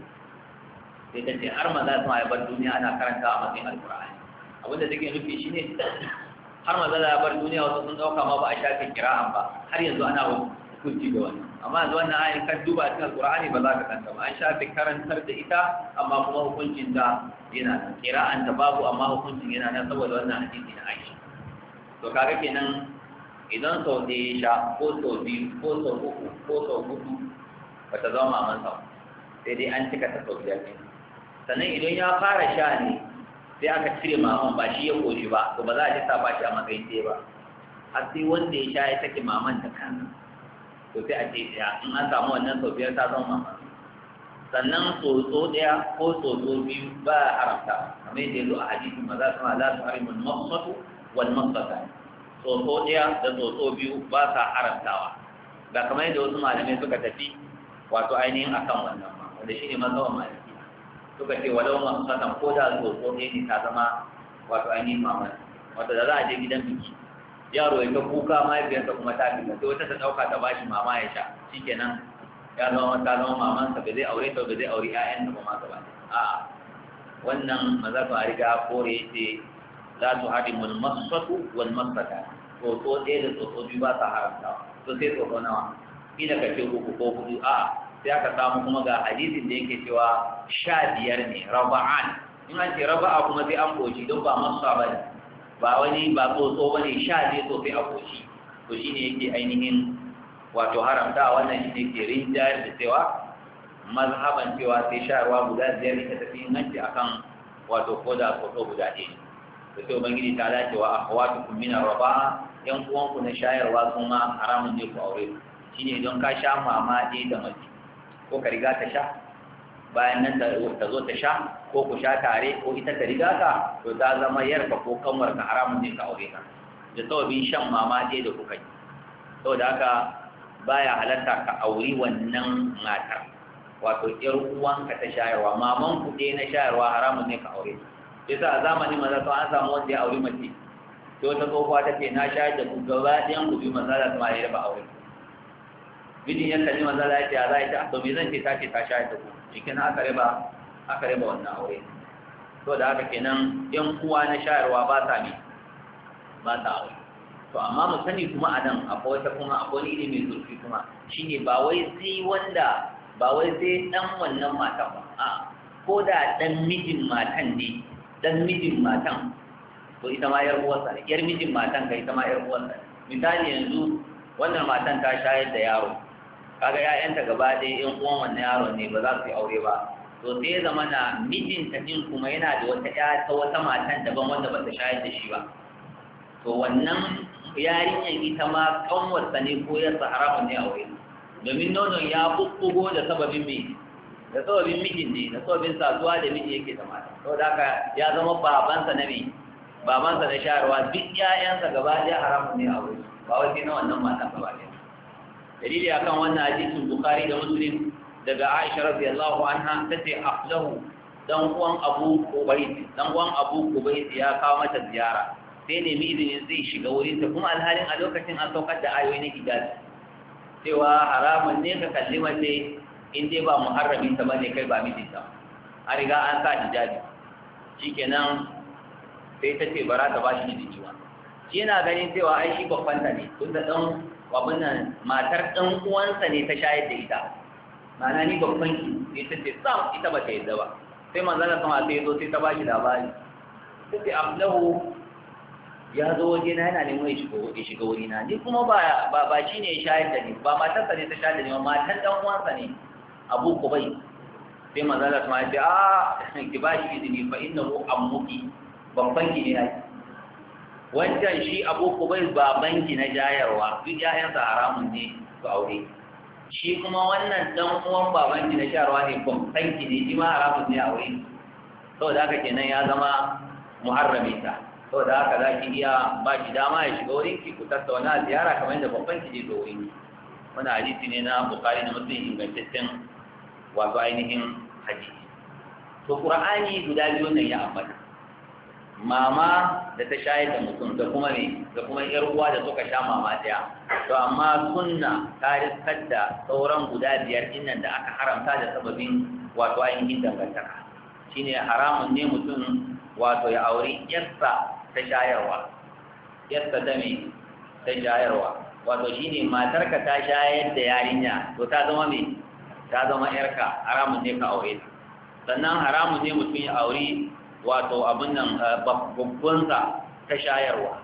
sai ta ce har maza su bar duniya ana karanta a matsayin alqur'ani abinda take nufi shine har maza da bar duniya wasu sun dauka ma ba a shafe kira'an ba har yanzu ana hukunci da wannan amma yanzu wannan ayin kan duba cikin alqur'ani ba za ka kanta ba an shafe karantar da ita amma kuma hukuncin ta yana nan kira'an ta babu amma hukuncin yana nan saboda wannan hadisi na Aisha to kaga kenan idan sau ɗaya sha ko sau biyu ko sau uku ko sau hudu ba ta zama maman sa sai dai an cika ta sau biyar ne sannan idan ya fara sha ne sai aka cire maman ba shi ya koshi ba to ba za a ji sa ba shi a matsayin ɗaya ba har sai wanda ya sha ya sake maman ta kansa to sai a ce ya in an samu wannan sau biyar ta zama maman sannan tsotso ɗaya ko tsotso biyu ba a haramta kamar yadda ya zo a hadisi maza su ma za su harimun mafsatu wal mafsata tsotso ɗaya da tsotso biyu ba sa haramtawa ga kamar yadda wasu malamai suka tafi wato ainihin akan wannan ma wanda shi ne mazhaban maliki suka ce walau mafsatan ko da tsotso ɗaya ne ta zama wato ainihin maman wato da za a je gidan biki yaro ya ta kuka mahaifiyarsa kuma ta fita sai wata ta ɗauka ta bashi mama ya sha shikenan ya zama ta zama mamansa ba zai aure ta ba zai aure ƴaƴan ta ba ma gaba a'a wannan maza ba riga kore yace la tuhadimul masfatu wal masfata tsotso ɗaya da tsotso biyu ba sa haramtawa to sai tsotso nawa ina ka ce uku ko hudu a sai aka samu kuma ga hadisin da yake cewa 15 ne raba'an in an ce raba'a kuma sai an koshi don ba masa ba ne ba wani ba tsotso ba ne 10 sosai a koshi to shine yake ainihin wato haramta wannan shine ke rinjayar da cewa mazhaban cewa sai shayarwa guda 5 ita tafi inganci akan wato koda tsotso guda ɗaya da sai ubangiji ta dace wa akhawatukum min arba'a yan uwanku na shayarwa sun ma haramun ne ku aure shine don ka sha mama ɗaya da mace ko ka riga ta sha bayan nan ta zo ta sha ko ku sha tare ko ita ta riga ka to ta zama yarka ko kanwarka haramun ne ka aure ka da sababin shan mama ɗaya da kuka yi saboda haka baya halarta ka auri wannan matar wato ƴar uwanka ta shayarwa maman ku ɗaya na shayarwa haramun ne ka aure yasa a zamanin maza to an samu wanda ya auri mace to wata tsohuwa ta ce na shayar da ku gaba ɗayan ku biyu maza da kuma ya raba aure mijin ya kalli maza da ya ce a za a ta to me zan ce ta ce ta shayar da ku cikin aka raba wannan aure to da haka kenan ƴan uwa na shayarwa ba sa ne ba sa aure to amma mu sani kuma a nan akwai wata kuma akwai wani ilimi zurfi kuma shine ba wai sai dan wannan matan ba a ko da dan mijin matan ne dan mijin matan to ita ma yar uwarsa ne yar mijin matan kai ita ma yar uwarsa ne misali yanzu wannan matan ta shayar da yaro kaga ƴaƴanta gaba ɗaya ƴan uwan wannan yaron ne ba za su yi aure ba to sai ya zama na mijinta din kuma yana da wata ƴa ta wata matan daban wanda ba ta shayar da shi ba to wannan yarinyar ita ma kanwarsa ne ko yarsa haramun ne aure domin nonon ya bubbugo da sababin mai da sababin mijin ne da sababin saduwa da miji yake da mata saboda haka ya zama babansa na mai babansa na shayarwa duk ƴaƴansa gaba ɗaya haramun ne aure ba wai na wannan matan gaba ɗaya dalili akan wannan hadisin bukhari da muslim daga aisha radiyallahu anha tace aflahu dan uwan abu kubayt ya kawo mata ziyara sai nemi izinin zai shiga wurin ta kuma alhalin a lokacin an saukar da ayoyi na hijabi cewa haramun ne ka kalli mace in dai ba muharramin ta bane kai ba mijinta an riga an sa hijabi shikenan sai ta ce bara ta bashi izini ba shi yana ganin cewa ai shi babban ta ne tun da dan abin nan matar dan uwansa ne ta shayar da ita ma'ana ni babban ki ita ce sam ita ba ta yadda ba sai manzon Allah sai zo sai ta ba shi labari sai Abdullahi ya zo waje na yana neman ya shiga wuri na ni kuma ba shi ne ya shayar da ni ba matarsa ne ta shayar da ni ba matan dan uwansa ne Abu Kubai sai manzon Allah ya ce ki ba shi izini fa innahu ammuki babban ki ne ai wancan shi Abu Kubai baban ki na jayarwa duk ƴaƴansa haramun ne su aure shi kuma wannan dan uwan baban ki na jayarwa ne babban ki ne shi ma haramun ne aure saboda haka kenan ya zama muharrami ta saboda haka za ki iya ba shi dama ya shiga wurin ki ku tattauna a ziyara kamar yadda babban ki je ga wurin ki wannan hadisi ne na Bukhari da Muslim ingantaccen wato ainihin hadisi to Qur'ani guda biyu nan ya ambata mama da ta shayar da mutum da kuma ne da kuma yar uwa da suka sha mama daya to amma sunna ta riskar da sauran guda biyar dinnan da aka haramta da sababin wato ainihin dangantaka shine haramun ne mutum wato ya auri yarsa ta shayarwa yarsa ta me ta shayarwa wato shine matarka ta shayar da yarinya to ta zama me ta zama yarka haramun ne ka aure ta sannan haramun ne mutum ya auri wato abin nan gwaggwansa ta shayarwa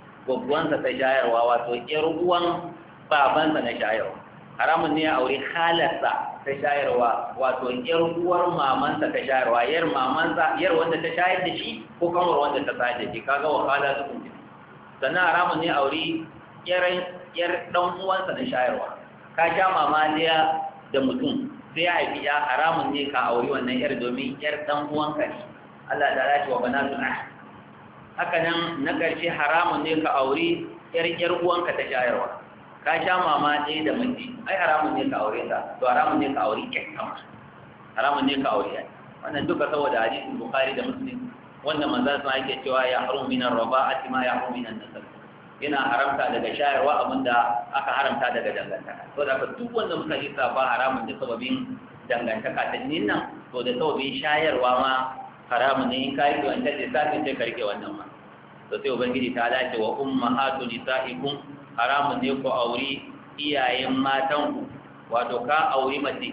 wato ƴar uwan babansa na shayarwa haramun ne ya auri halarsa ta shayarwa wato ƴar uwar mamansa ta shayarwa yar mamansa yar wanda ta shayar da shi ko kanwar wanda ta shayar da shi kaga wahala su kun ji sannan haramun ne auri ƴar dan uwansa na shayarwa ka sha mamaliya da mutum sai ya haifi ya haramun ne ka auri wannan yar domin yar dan uwanka ne Allah ta rashi wa banatul ah haka nan na ƙarshe haramun ne ka auri yar uwanka ta shayarwa ka sha mama ɗaya da miji ai haramun ne ka aure ta to haramun ne ka auri ƴar kama haramun ne ka aure ya wannan duka saboda hadisin Bukhari da Muslim wanda manzon sa yake cewa ya harum min ar-raba'ati ma ya harum min an-nasab yana haramta daga shayarwa abinda aka haramta daga dangantaka to da duk wanda muka yi ba haramun da sababin dangantaka ta nan to da sababin shayarwa ma haramun ne in kai wancan lissafin sai karke wannan ma to sai ubangiji ta dace wa ummahatu nisaikum haramun ne ku auri iyayen matan ku wato ka auri mace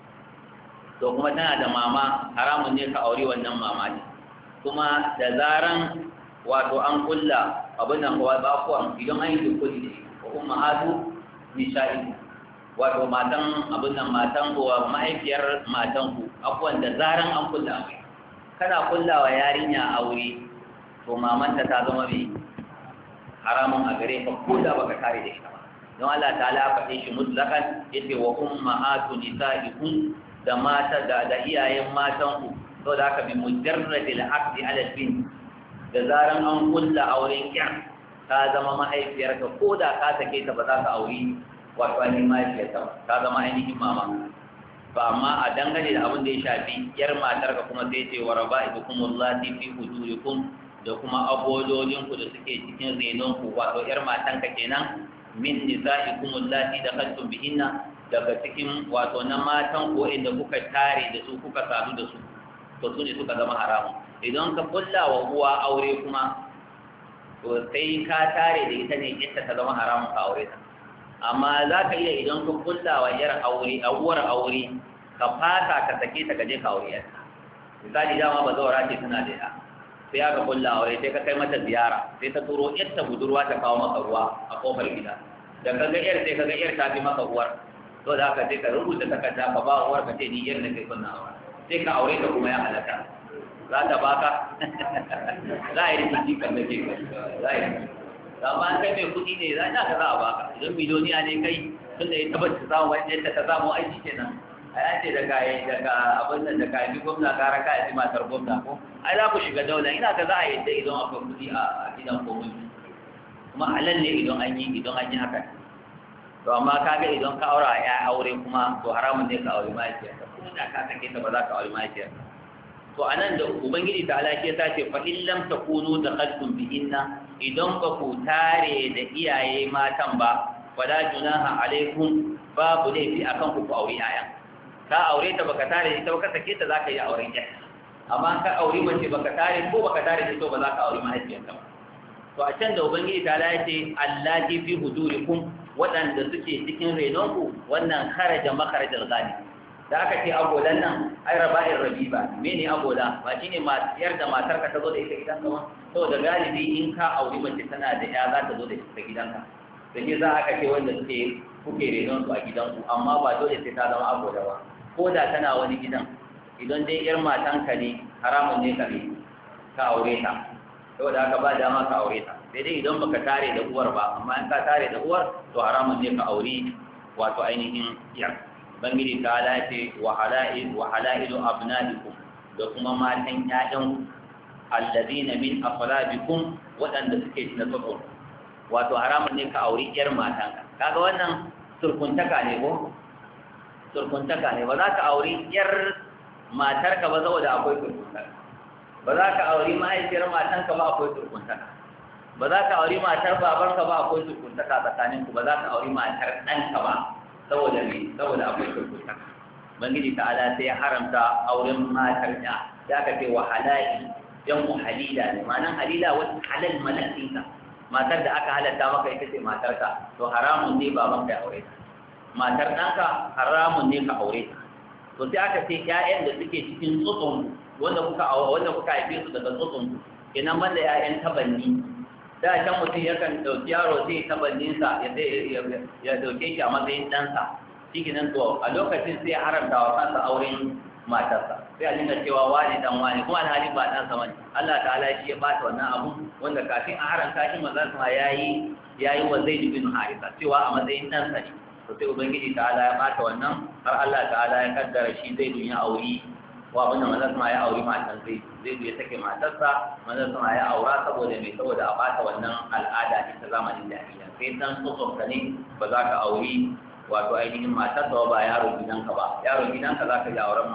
to kuma tana da mama haramun ne ka auri wannan mama ne kuma da zaran wato an kulla abin nan kuwa ba kuwa idan an yi dukuli ne wa ummahatu nisaikum wato matan abin nan matan uwa mahaifiyar matan ku abuwan da zaran an kulla mai kana kullawa yarinya aure to mamanta ta zama mai haramun a gare ka ko da baka kare da ita ba don Allah ta'ala ya faɗe shi mutlaqan yace wa ummahatu nisaikum da mata da iyayen matan ku to da haka bi mujarradil aqdi ala bin da zaran an kulla auren kyan ta zama mahaifiyarka ko da ka sake ta ba za ka auri wato ainihin mahaifiyarta ba ta zama ainihin mama ba amma a dangane da abin da ya shafi yar matarka kuma sai ce wa raba'ibukum allati fi hujurikum da kuma abololinku da suke cikin renonku wato yar matanka kenan min nisa'ikum allati dakhaltum bihinna daga cikin wato na matan ko inda kuka tare da su kuka sadu da su to su ne suka zama haramu idan ka kulla wa uwa aure kuma to sai ka tare da ita ne ita ta zama haramun ka aure ta amma za ka iya idan ka kulla wa yar aure a uwar aure ka fata ka sake ta gaje ka aure yarta misali dama ba zaura ce tana da ya sai aka kulla aure sai ka kai mata ziyara sai ta turo yarta budurwa ta kawo maka ruwa a kofar gida da ka ga yar sai ka ga yar ta fi maka uwar to da haka sai ka rubuta takarda ka ba uwar ka ce ni yar da kai kunna aure sai ka aure ta kuma ya halaka za ta baka za a yi rikici kan da ke za a yi amma an kai mai kuɗi ne za ka za a baka idan miliyoniya ne kai tun da ya tabbata samu wani yadda ta samu aiki kenan a yace daga abin nan da kayi gwamna gara ka yi matar gwamna ko ai za ku shiga daula ina ka za a yadda idan akwai kuɗi a gidan komai kuma halal ne idan an yi haka to amma kaga idan ka aura ya aure kuma to haramun ne ka aure mahaifiyarka kuma da ka sake ta ba za ka aure mahaifiyarka to anan da ubangiji ta alaƙe ta ce fa in lam takunu dakhaltum bihinna idan ba ku tare da iyaye matan ba fala junaha alaikum babu laifi akan ku aure yayan ka aure ta baka tare da ita baka sake ta zaka yi auren ya amma ka aure mace baka tare ko baka tare da ita ba za ka aure mahaifiyarka ba to a can da ubangiji ta ce allati fi hudurikum waɗanda suke cikin renonku wannan kharaja makharajal ghalib da aka ce agolan nan ai raba'in rabiba mene agola ba shine yar da matarka ta zo da ita gidanka ba saboda galibi in ka auri mace tana da ya za ta zo da ita gidanka da ke za aka ce wanda kuke renon su a gidanku amma ba dole sai ta zama agola ba ko da tana wani gidan idan dai yar matanka ne haramun ne ka aure ta saboda haka ba dama ka aure ta sai dai idan baka tare da uwar ba amma in ka tare da uwar to haramun ne ka aure wato ainihin yar bangiji ta lace wa halailu abnadikum da kuma matan ƴaƴan allazina min afrabikum wadanda suke na tsoro wato haramun ne ka aure yar matanka kaga wannan surkuntaka ne ko surkuntaka ne ba za ka aure yar matarka ba saboda akwai surkuntaka ba za ka aure mahaifiyar matanka ba akwai surkuntaka ba za ka aure matar babarka ba akwai surkuntaka tsakaninku ba za ka aure matar ɗanka ba saboda akwai surkuntaka bangiji ta'ala sai ya haramta auren matar ya ka ce wa halali yan mu halila ne ma'anar halila wata halal malakinka matar da aka halatta maka ita ce matarka to haramun ne baban ka aure ta matar ɗanka haramun ne ka aure ta to sai aka ce ƴaƴan da suke cikin tsotson wanda kuka haife su daga tsotson kenan banda ƴaƴan tabanni da can mutum yakan ɗauki yaro sai tabanninsa ya ɗauke shi a matsayin ɗansa shi kenan to a lokacin sai haramta wa kansa auren matarsa sai a dinga cewa wani dan wani kuma alhali ba ɗansa bane Allah ta'ala shi ya bata wannan abu wanda kafin a haramta shi manzon sa yayi wa Zaid bin Haritha cewa a matsayin ɗansa ne to sai ubangiji ta'ala ya bata wannan har Allah ta'ala ya kaddara shi Zaid ya auri wa abinda manzon sa ya auri matan Zaid ya sake matarsa manzon sa ya aura saboda a bata wannan al'ada ta zamanin jahiliya sai dan tsotsonka ne ba za ka auri wato ainihin matarsa ba yaro gidanka ba yaro gidanka za ka yi auren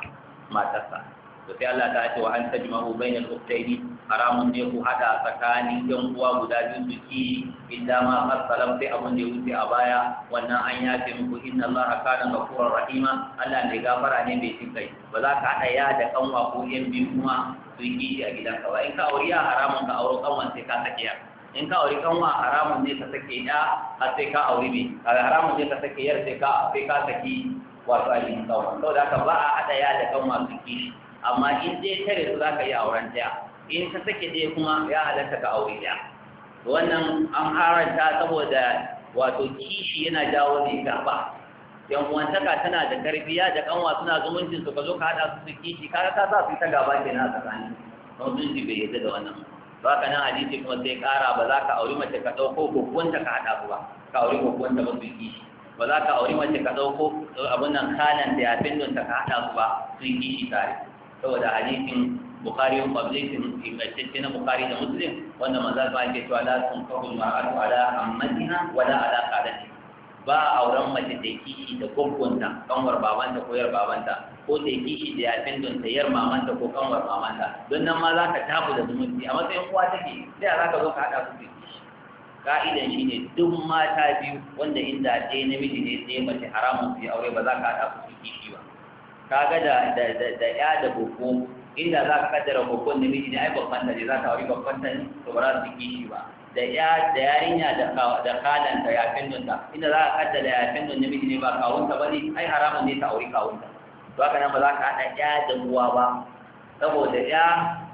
matarsa to sai Allah ta ce wa an tajma'u bainal ukhtaini haramun ne ku hada tsakanin yan uwa guda biyu su ki illa ma qasalam sai abun da ya wuce a baya wannan an yafe muku inna Allah kana ghafurur rahima Allah ne gafara ne mai cin kai ba za ka hada ya da kanwa ko yan biyu kuma su yi a gidanka ba in ka aure ya haramun ka aure kanwan sai ka sake ya in ka aure kanwa haramun ne ka sake ya har sai ka aure bi haramun ne ka sake yar sai ka saki wato ainihin kanwa saboda haka ba a hada ya da kanwa su ki amma in dai tare su za ka yi auren ɗaya in ka sake ɗaya kuma ya halatta ka aure ɗaya wannan an haranta saboda wato kishi yana jawo ne gaba yan uwantaka tana da tarbiyya da kanwa suna zumuncin su ka zo ka haɗa su kishi kaga ka sa su ta gaba kenan a tsakanin mutunci bai yadda da wannan to haka nan hadisi kuma sai ƙara ba za ka auri mace ka ɗauko goguwanta ka haɗa su ba ka auri goguwanta ba su kishi ba za ka auri mace ka ɗauko abin nan kalan da yafin don ta ka haɗa su ba su kishi tare saboda hadisin Bukhari wa Muslim ingantacce na Bukhari da Muslim wanda manzo ba yake cewa la tunkahu al-mar'atu ala ammatiha wala ala qadati ba auren mace da kishi da gongonta kanwar babanta ko yar babanta ko da kishi da yafin don ta yar mamanta ko kanwar mamanta don nan ma zaka tabu da zumunci a matsayin uwa take sai zaka zo ka hada su da kishi ka'idan shine duk mata biyu wanda inda ɗaya namiji ne ɗaya mace haramun su aure ba za ka hada su da kishi ba kaga da ya da boko inda za ka kaddara bokon namiji ne ai babban ta ne za ta auri babban ta ne to ba za su kishi ba da yarinya da kalanta ya findunta inda za ka kaddara ya findun namiji ne ba kawunta ba ne ai haramun ne ta auri kawunta to haka nan ba za ka haɗa ya da uwa ba saboda ya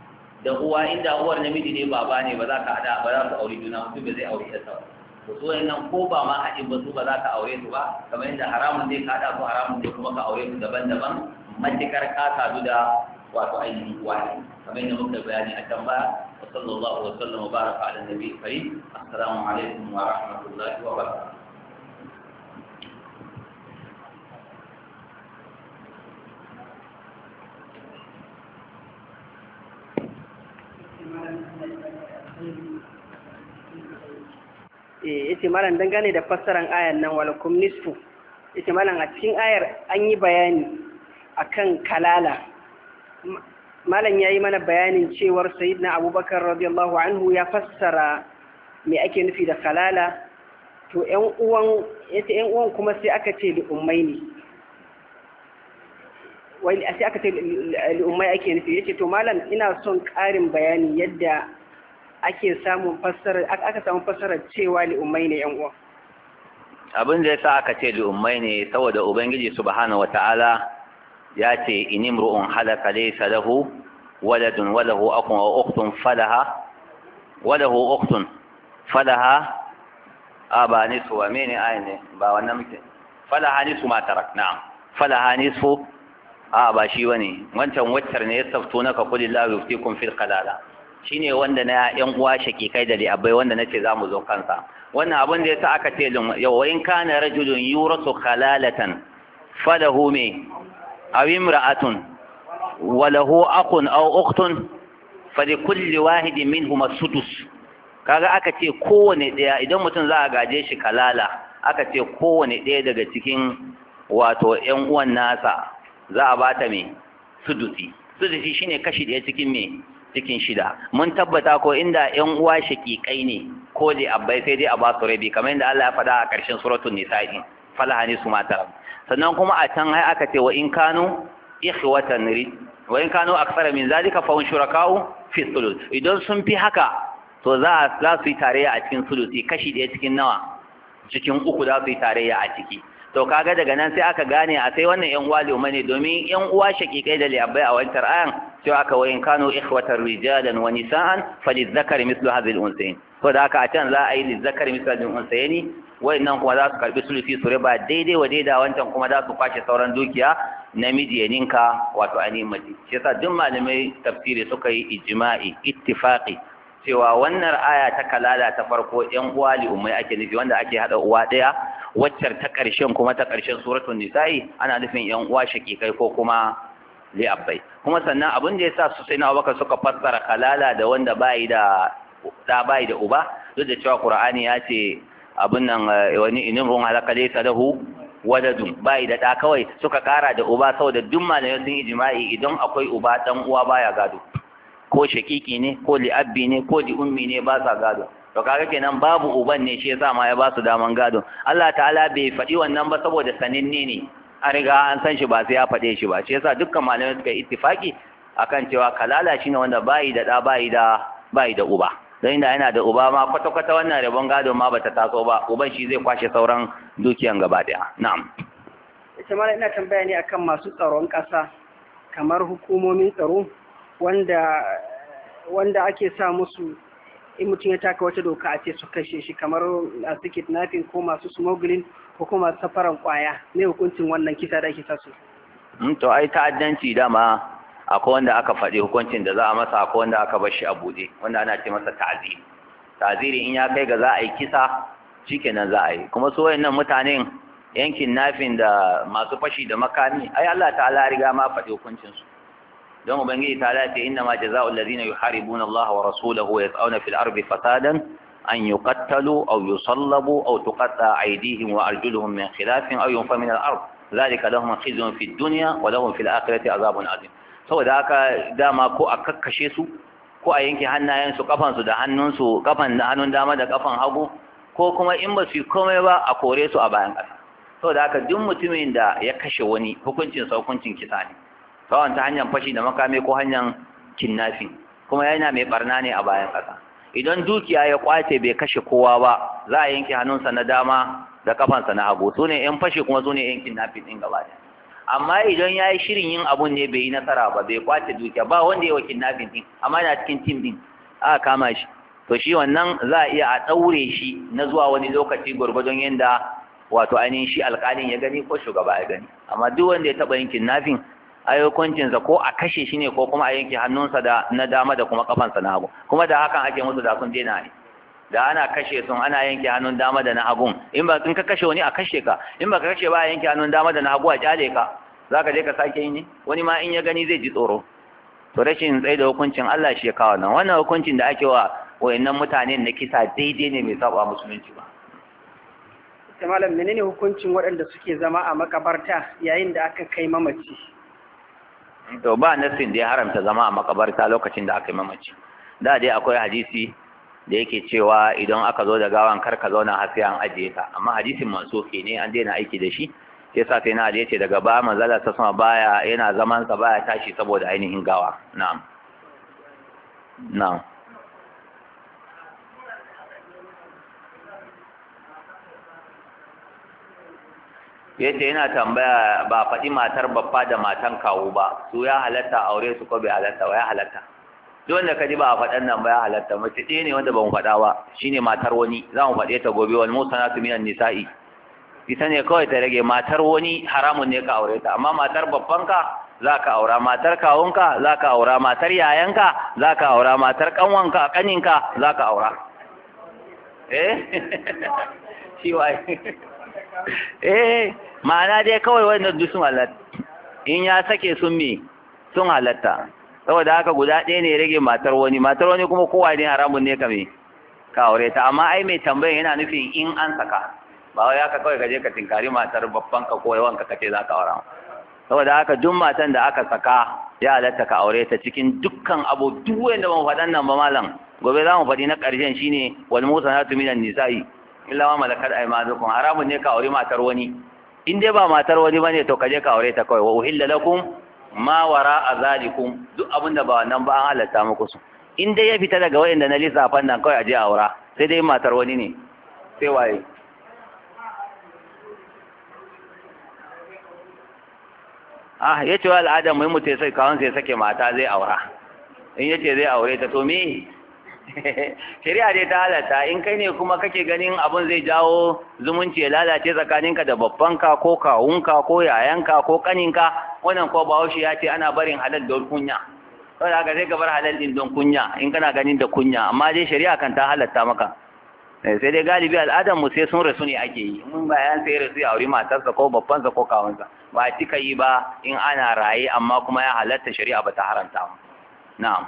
da uwa inda uwar namiji ne baba ne ba za ka haɗa ba za su auri juna mutum ba zai auri yarsa ba to so nan ko ba ma haɗin ba su ba za ka aure su ba kamar yadda haramun ne ka haɗa su haramun ne kuma ka aure su daban-daban matukar ka sadu da wato ainihin wani kamar yadda muka bayani a can baya wa sallallahu wa sallam wa baraka ala nabi karim assalamu alaikum wa rahmatullahi wa barakatuh yace malam dangane da fassaran ayan nan walakum nisfu yace malam a cikin ayar an yi bayani akan kalala malam yayi mana bayanin cewar sayyidina abubakar radiyallahu anhu ya fassara me ake nufi da kalala to ƴan uwan kuma sai aka ce li ummai ne wai sai aka ce li ummai ake nufi yace to malam ina son ƙarin bayani yadda ake samun fassarar cewa li'ummai ne yan uwa? Abin da yasa aka ce li'ummai ne saboda ubangiji subhanahu wata'ala ya ce inimru'un halaka laysa lahu waladun wa lahu akhun aw ukhtun falaha ba nisfu wa mene ayin ne ba wannan muke falaha nisfu ma tarak na'am falaha nisfu ba shi bane wancan waccar ne yastaftunaka qul illahu yuftikum fil qalala shine wanda na yan uwa shakikai da li'abai wanda nace zamu zo kansa wannan abin da yasa aka ce yau in kana rajulun yurasu khalalatan falahu me aw imra'atun wa lahu akhun aw ukhtun falikulli wahidin minhum as-sudus kaga aka ce kowane daya idan mutum za a gaje shi kalala aka ce kowane daya daga cikin wato ƴan uwan nasa za a bata me sudusi shine kashi daya cikin me cikin shida mun tabbata ko inda ƴan uwa shakikai ne ko dai abbai sai dai a ba su rabi kamar yadda Allah ya faɗa a ƙarshen suratul nisa'i falahani su mata sannan kuma a can ai aka ce wa in kanu ikhwatan wa in kanu aktsara min zalika fa hum shuraka'u fi thuluth idan sun fi haka to za su yi tarayya a cikin sulusi kashi ɗaya cikin nawa cikin uku za su yi tarayya a ciki to kaga daga nan sai aka gane a sai wannan yan uwa li'umma ne domin yan uwa shakikai da li'abbai a wancan ayan cewa aka wayin kano ikhwatar rijalan wa nisa'an falizzakari mislu hadhihi al-unsayn to da haka a can za a yi lizzakari mislu hadhihi al-unsayni wayannan kuma za su karbi sulusi su riba daidai wa daida wancan kuma za su kwace sauran dukiya namiji ya ninka wato ainihin mace shi yasa duk malamai tafsiri suka yi ijma'i ittifaqi cewa wannan aya ta kalala ta farko yan uwa li'ummai ake nufi wanda ake hada uwa daya waccar ta ƙarshen kuma ta ƙarshen suratul nisa'i ana nufin yan uwa shakikai ko kuma li'abbai kuma sannan abin da yasa su sai na Abubakar suka fassara kalala da wanda bai da uba duk da cewa Qur'ani ya ce abin nan wani inin ruwan halaka laysa lahu waladun bai da da kawai suka kara da uba saboda duk malamai sun ijma'i idan akwai uba dan uwa baya gado ko shakiki ne ko li'abbi ne ko li'ummi ne ba sa gado to kaga kenan babu uban ne shi yasa ma ya ba su daman gado Allah ta'ala bai faɗi wannan ba saboda saninne ne an riga an san shi ba sai ya faɗe shi ba shi yasa dukkan malamai suka ittifaki akan cewa kalala shine wanda bai da uba don inda yana da uba ma kwata-kwata wannan rabon gado ma bata taso ba uban shi zai kwashe sauran dukiyan gaba daya na'am ita ma ina tambaya ne akan masu tsaron ƙasa kamar hukumomin tsaro wanda ake sa musu in mutum ya taka wata doka a ce su kashe shi kamar masu kidnapping ko masu smuggling ko kuma safaran kwaya ne hukuncin wannan kisa da ake sa su to ai ta'addanci dama akwai wanda aka faɗi hukuncin da za a masa akwai wanda aka bar shi a buɗe wanda ana ce masa ta'ziri in ya kai ga za a yi kisa shikenan za a yi kuma su wayannan mutanen yankin nafin da masu fashi da makami ai Allah ta'ala riga ma faɗi hukuncin su don ubangiji ta ce inna ma jazaa'ul ladina yuharibuna Allah wa rasulahu wa yas'una fil ardi fasadan an yuqattalu aw yusallabu aw tuqatta aydihim wa arjuluhum min khilafin aw yunfa min al-ard dhalika lahum khizyun fid dunya wa lahum fil akhirati azabun azim saboda haka dama ko a kakkashe su ko a yanke hannayen su kafan su da hannun su kafan da hannun dama da kafan hagu ko kuma in ba su yi komai ba a kore su a bayan ƙasa saboda haka duk mutumin da ya kashe wani hukuncin sa hukuncin kisa ne sawan ta hanyar fashi da makame ko hanyar kinnafin kuma yana mai barna ne a bayan ƙasa idan dukiya ya kwace bai kashe kowa ba za a yanke hannunsa na dama da kafansa na hagu su ne yan fashi kuma su ne yan kinnafin ɗin gaba ɗaya amma idan ya yi shirin yin abun ne bai yi nasara ba bai kwace dukiya ba wanda ya wa kinnafin ɗin amma yana cikin tim ɗin aka kama shi to shi wannan za a iya a ɗaure shi na zuwa wani lokaci gwargwadon yadda wato ainihin shi alƙalin ya gani ko shugaba ya gani amma duk wanda ya taɓa yin kinnafin ayyukancinsa ko a kashe shi ne ko kuma a yanke hannunsa da na dama da kuma kafansa na hagu kuma da hakan ake musu da sun daina ne da ana kashe sun ana yanke hannun dama da na hagun in ka kashe wani a kashe ka in ba ka kashe ba a yanke hannun dama da na hagu a kyale ka za ka je ka sake yi ne wani ma in ya gani zai ji tsoro to rashin tsaye da hukuncin Allah shi ya kawo nan wannan hukuncin da ake wa wayannan mutanen na kisa daidai ne mai saba musulunci ba malam menene hukuncin waɗanda suke zama a makabarta yayin da aka kai mamaci to ba nasin da ya haramta zama a makabarta lokacin da aka yi mamaci da dai akwai hadisi da yake cewa idan aka zo da gawan kar ka zauna har sai an ajiye ka amma hadisin mansufi ne an daina aiki da shi sai sa sai na da yace daga ba manzala ta sama baya yana zaman sa baya tashi saboda ainihin gawa na'am yace yana tambaya ba faɗi matar babba da matan kawo ba su ya halatta aure su ko bai halatta ba? Ya halatta. duk wanda ka ji ba a faɗan nan ba ya halatta. Mace ɗaya ne wanda ba mu faɗa ba shine matar wani, za mu faɗe ta gobe. wal musanatu minan nisa'i, ita ne kawai ta rage. matar wani haramun ne ka aure ta, amma matar babbanka za ka aura, matar kawunka za ka aura, matar yayanka za ka aura, matar ƙanwanka ƙaninka za ka aura. Shi wa ma'ana dai kawai wannan duk sun halatta. In ya sake sun sun halatta. Saboda haka guda ɗaya ne rage matar wani kuma kowa ne haramun ne ka aure ta. Amma ai mai tambayin yana nufin in an saka, ba wai haka kawai ka je ka tinkari matar babban ka ko yawan ka kace za ka aura. Saboda haka duk matan da aka saka ya halatta ka aure ta cikin dukkan abu. Duk wanda ban faɗan nan ba malam, gobe za mu faɗi na ƙarshen shine wal musanatu minan nisa'i illa ma malakat aymanukum. haramun ne ka aure matar wani. In dai ba matar wani bane to ka je ka aure ta kawai. wa uhilla lakum ma wara'a zalikum, duk abinda ba wannan ba an halatta muku su. In dai ya fita daga wayanda na lissafan nan kawai a je aura, sai dai matar wani ne. Sai waye? Yace wa al'adar mu mutai sai kawon sai sake mata zai aura. In yace zai aure ta to me? Shari'a dai ta halatta. In kai ne kuma kake ganin abun zai jawo zumunci ya lalace tsakaninka da babbanka ko kawunka ko yayanka ko kaninka, wannan ko Bahaushe ya ce ana barin halal don kunya. Saboda haka sai ka bar halal din don kunya in kana ganin da kunya, amma dai shari'a kan ta halatta maka. Sai dai galibi al'adar mu sai sun rasu ne ake yi. Mun bayan sai rasu ya auri matarsa ko babbansa ko kawunsa. Ba a cika yi ba in ana raye, amma kuma ya halatta, shari'a ba ta haramta mu. Na'am.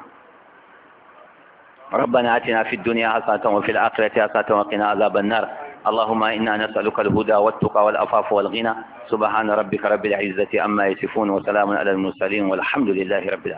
ربنا آتنا في الدنيا حسنة وفي الآخرة حسنة وقنا عذاب النار. اللهم إنا نسألك الهدى والتقى والعفاف والغنى. سبحان ربك رب العزة عما يصفون وسلام على المرسلين والحمد لله رب العالمين.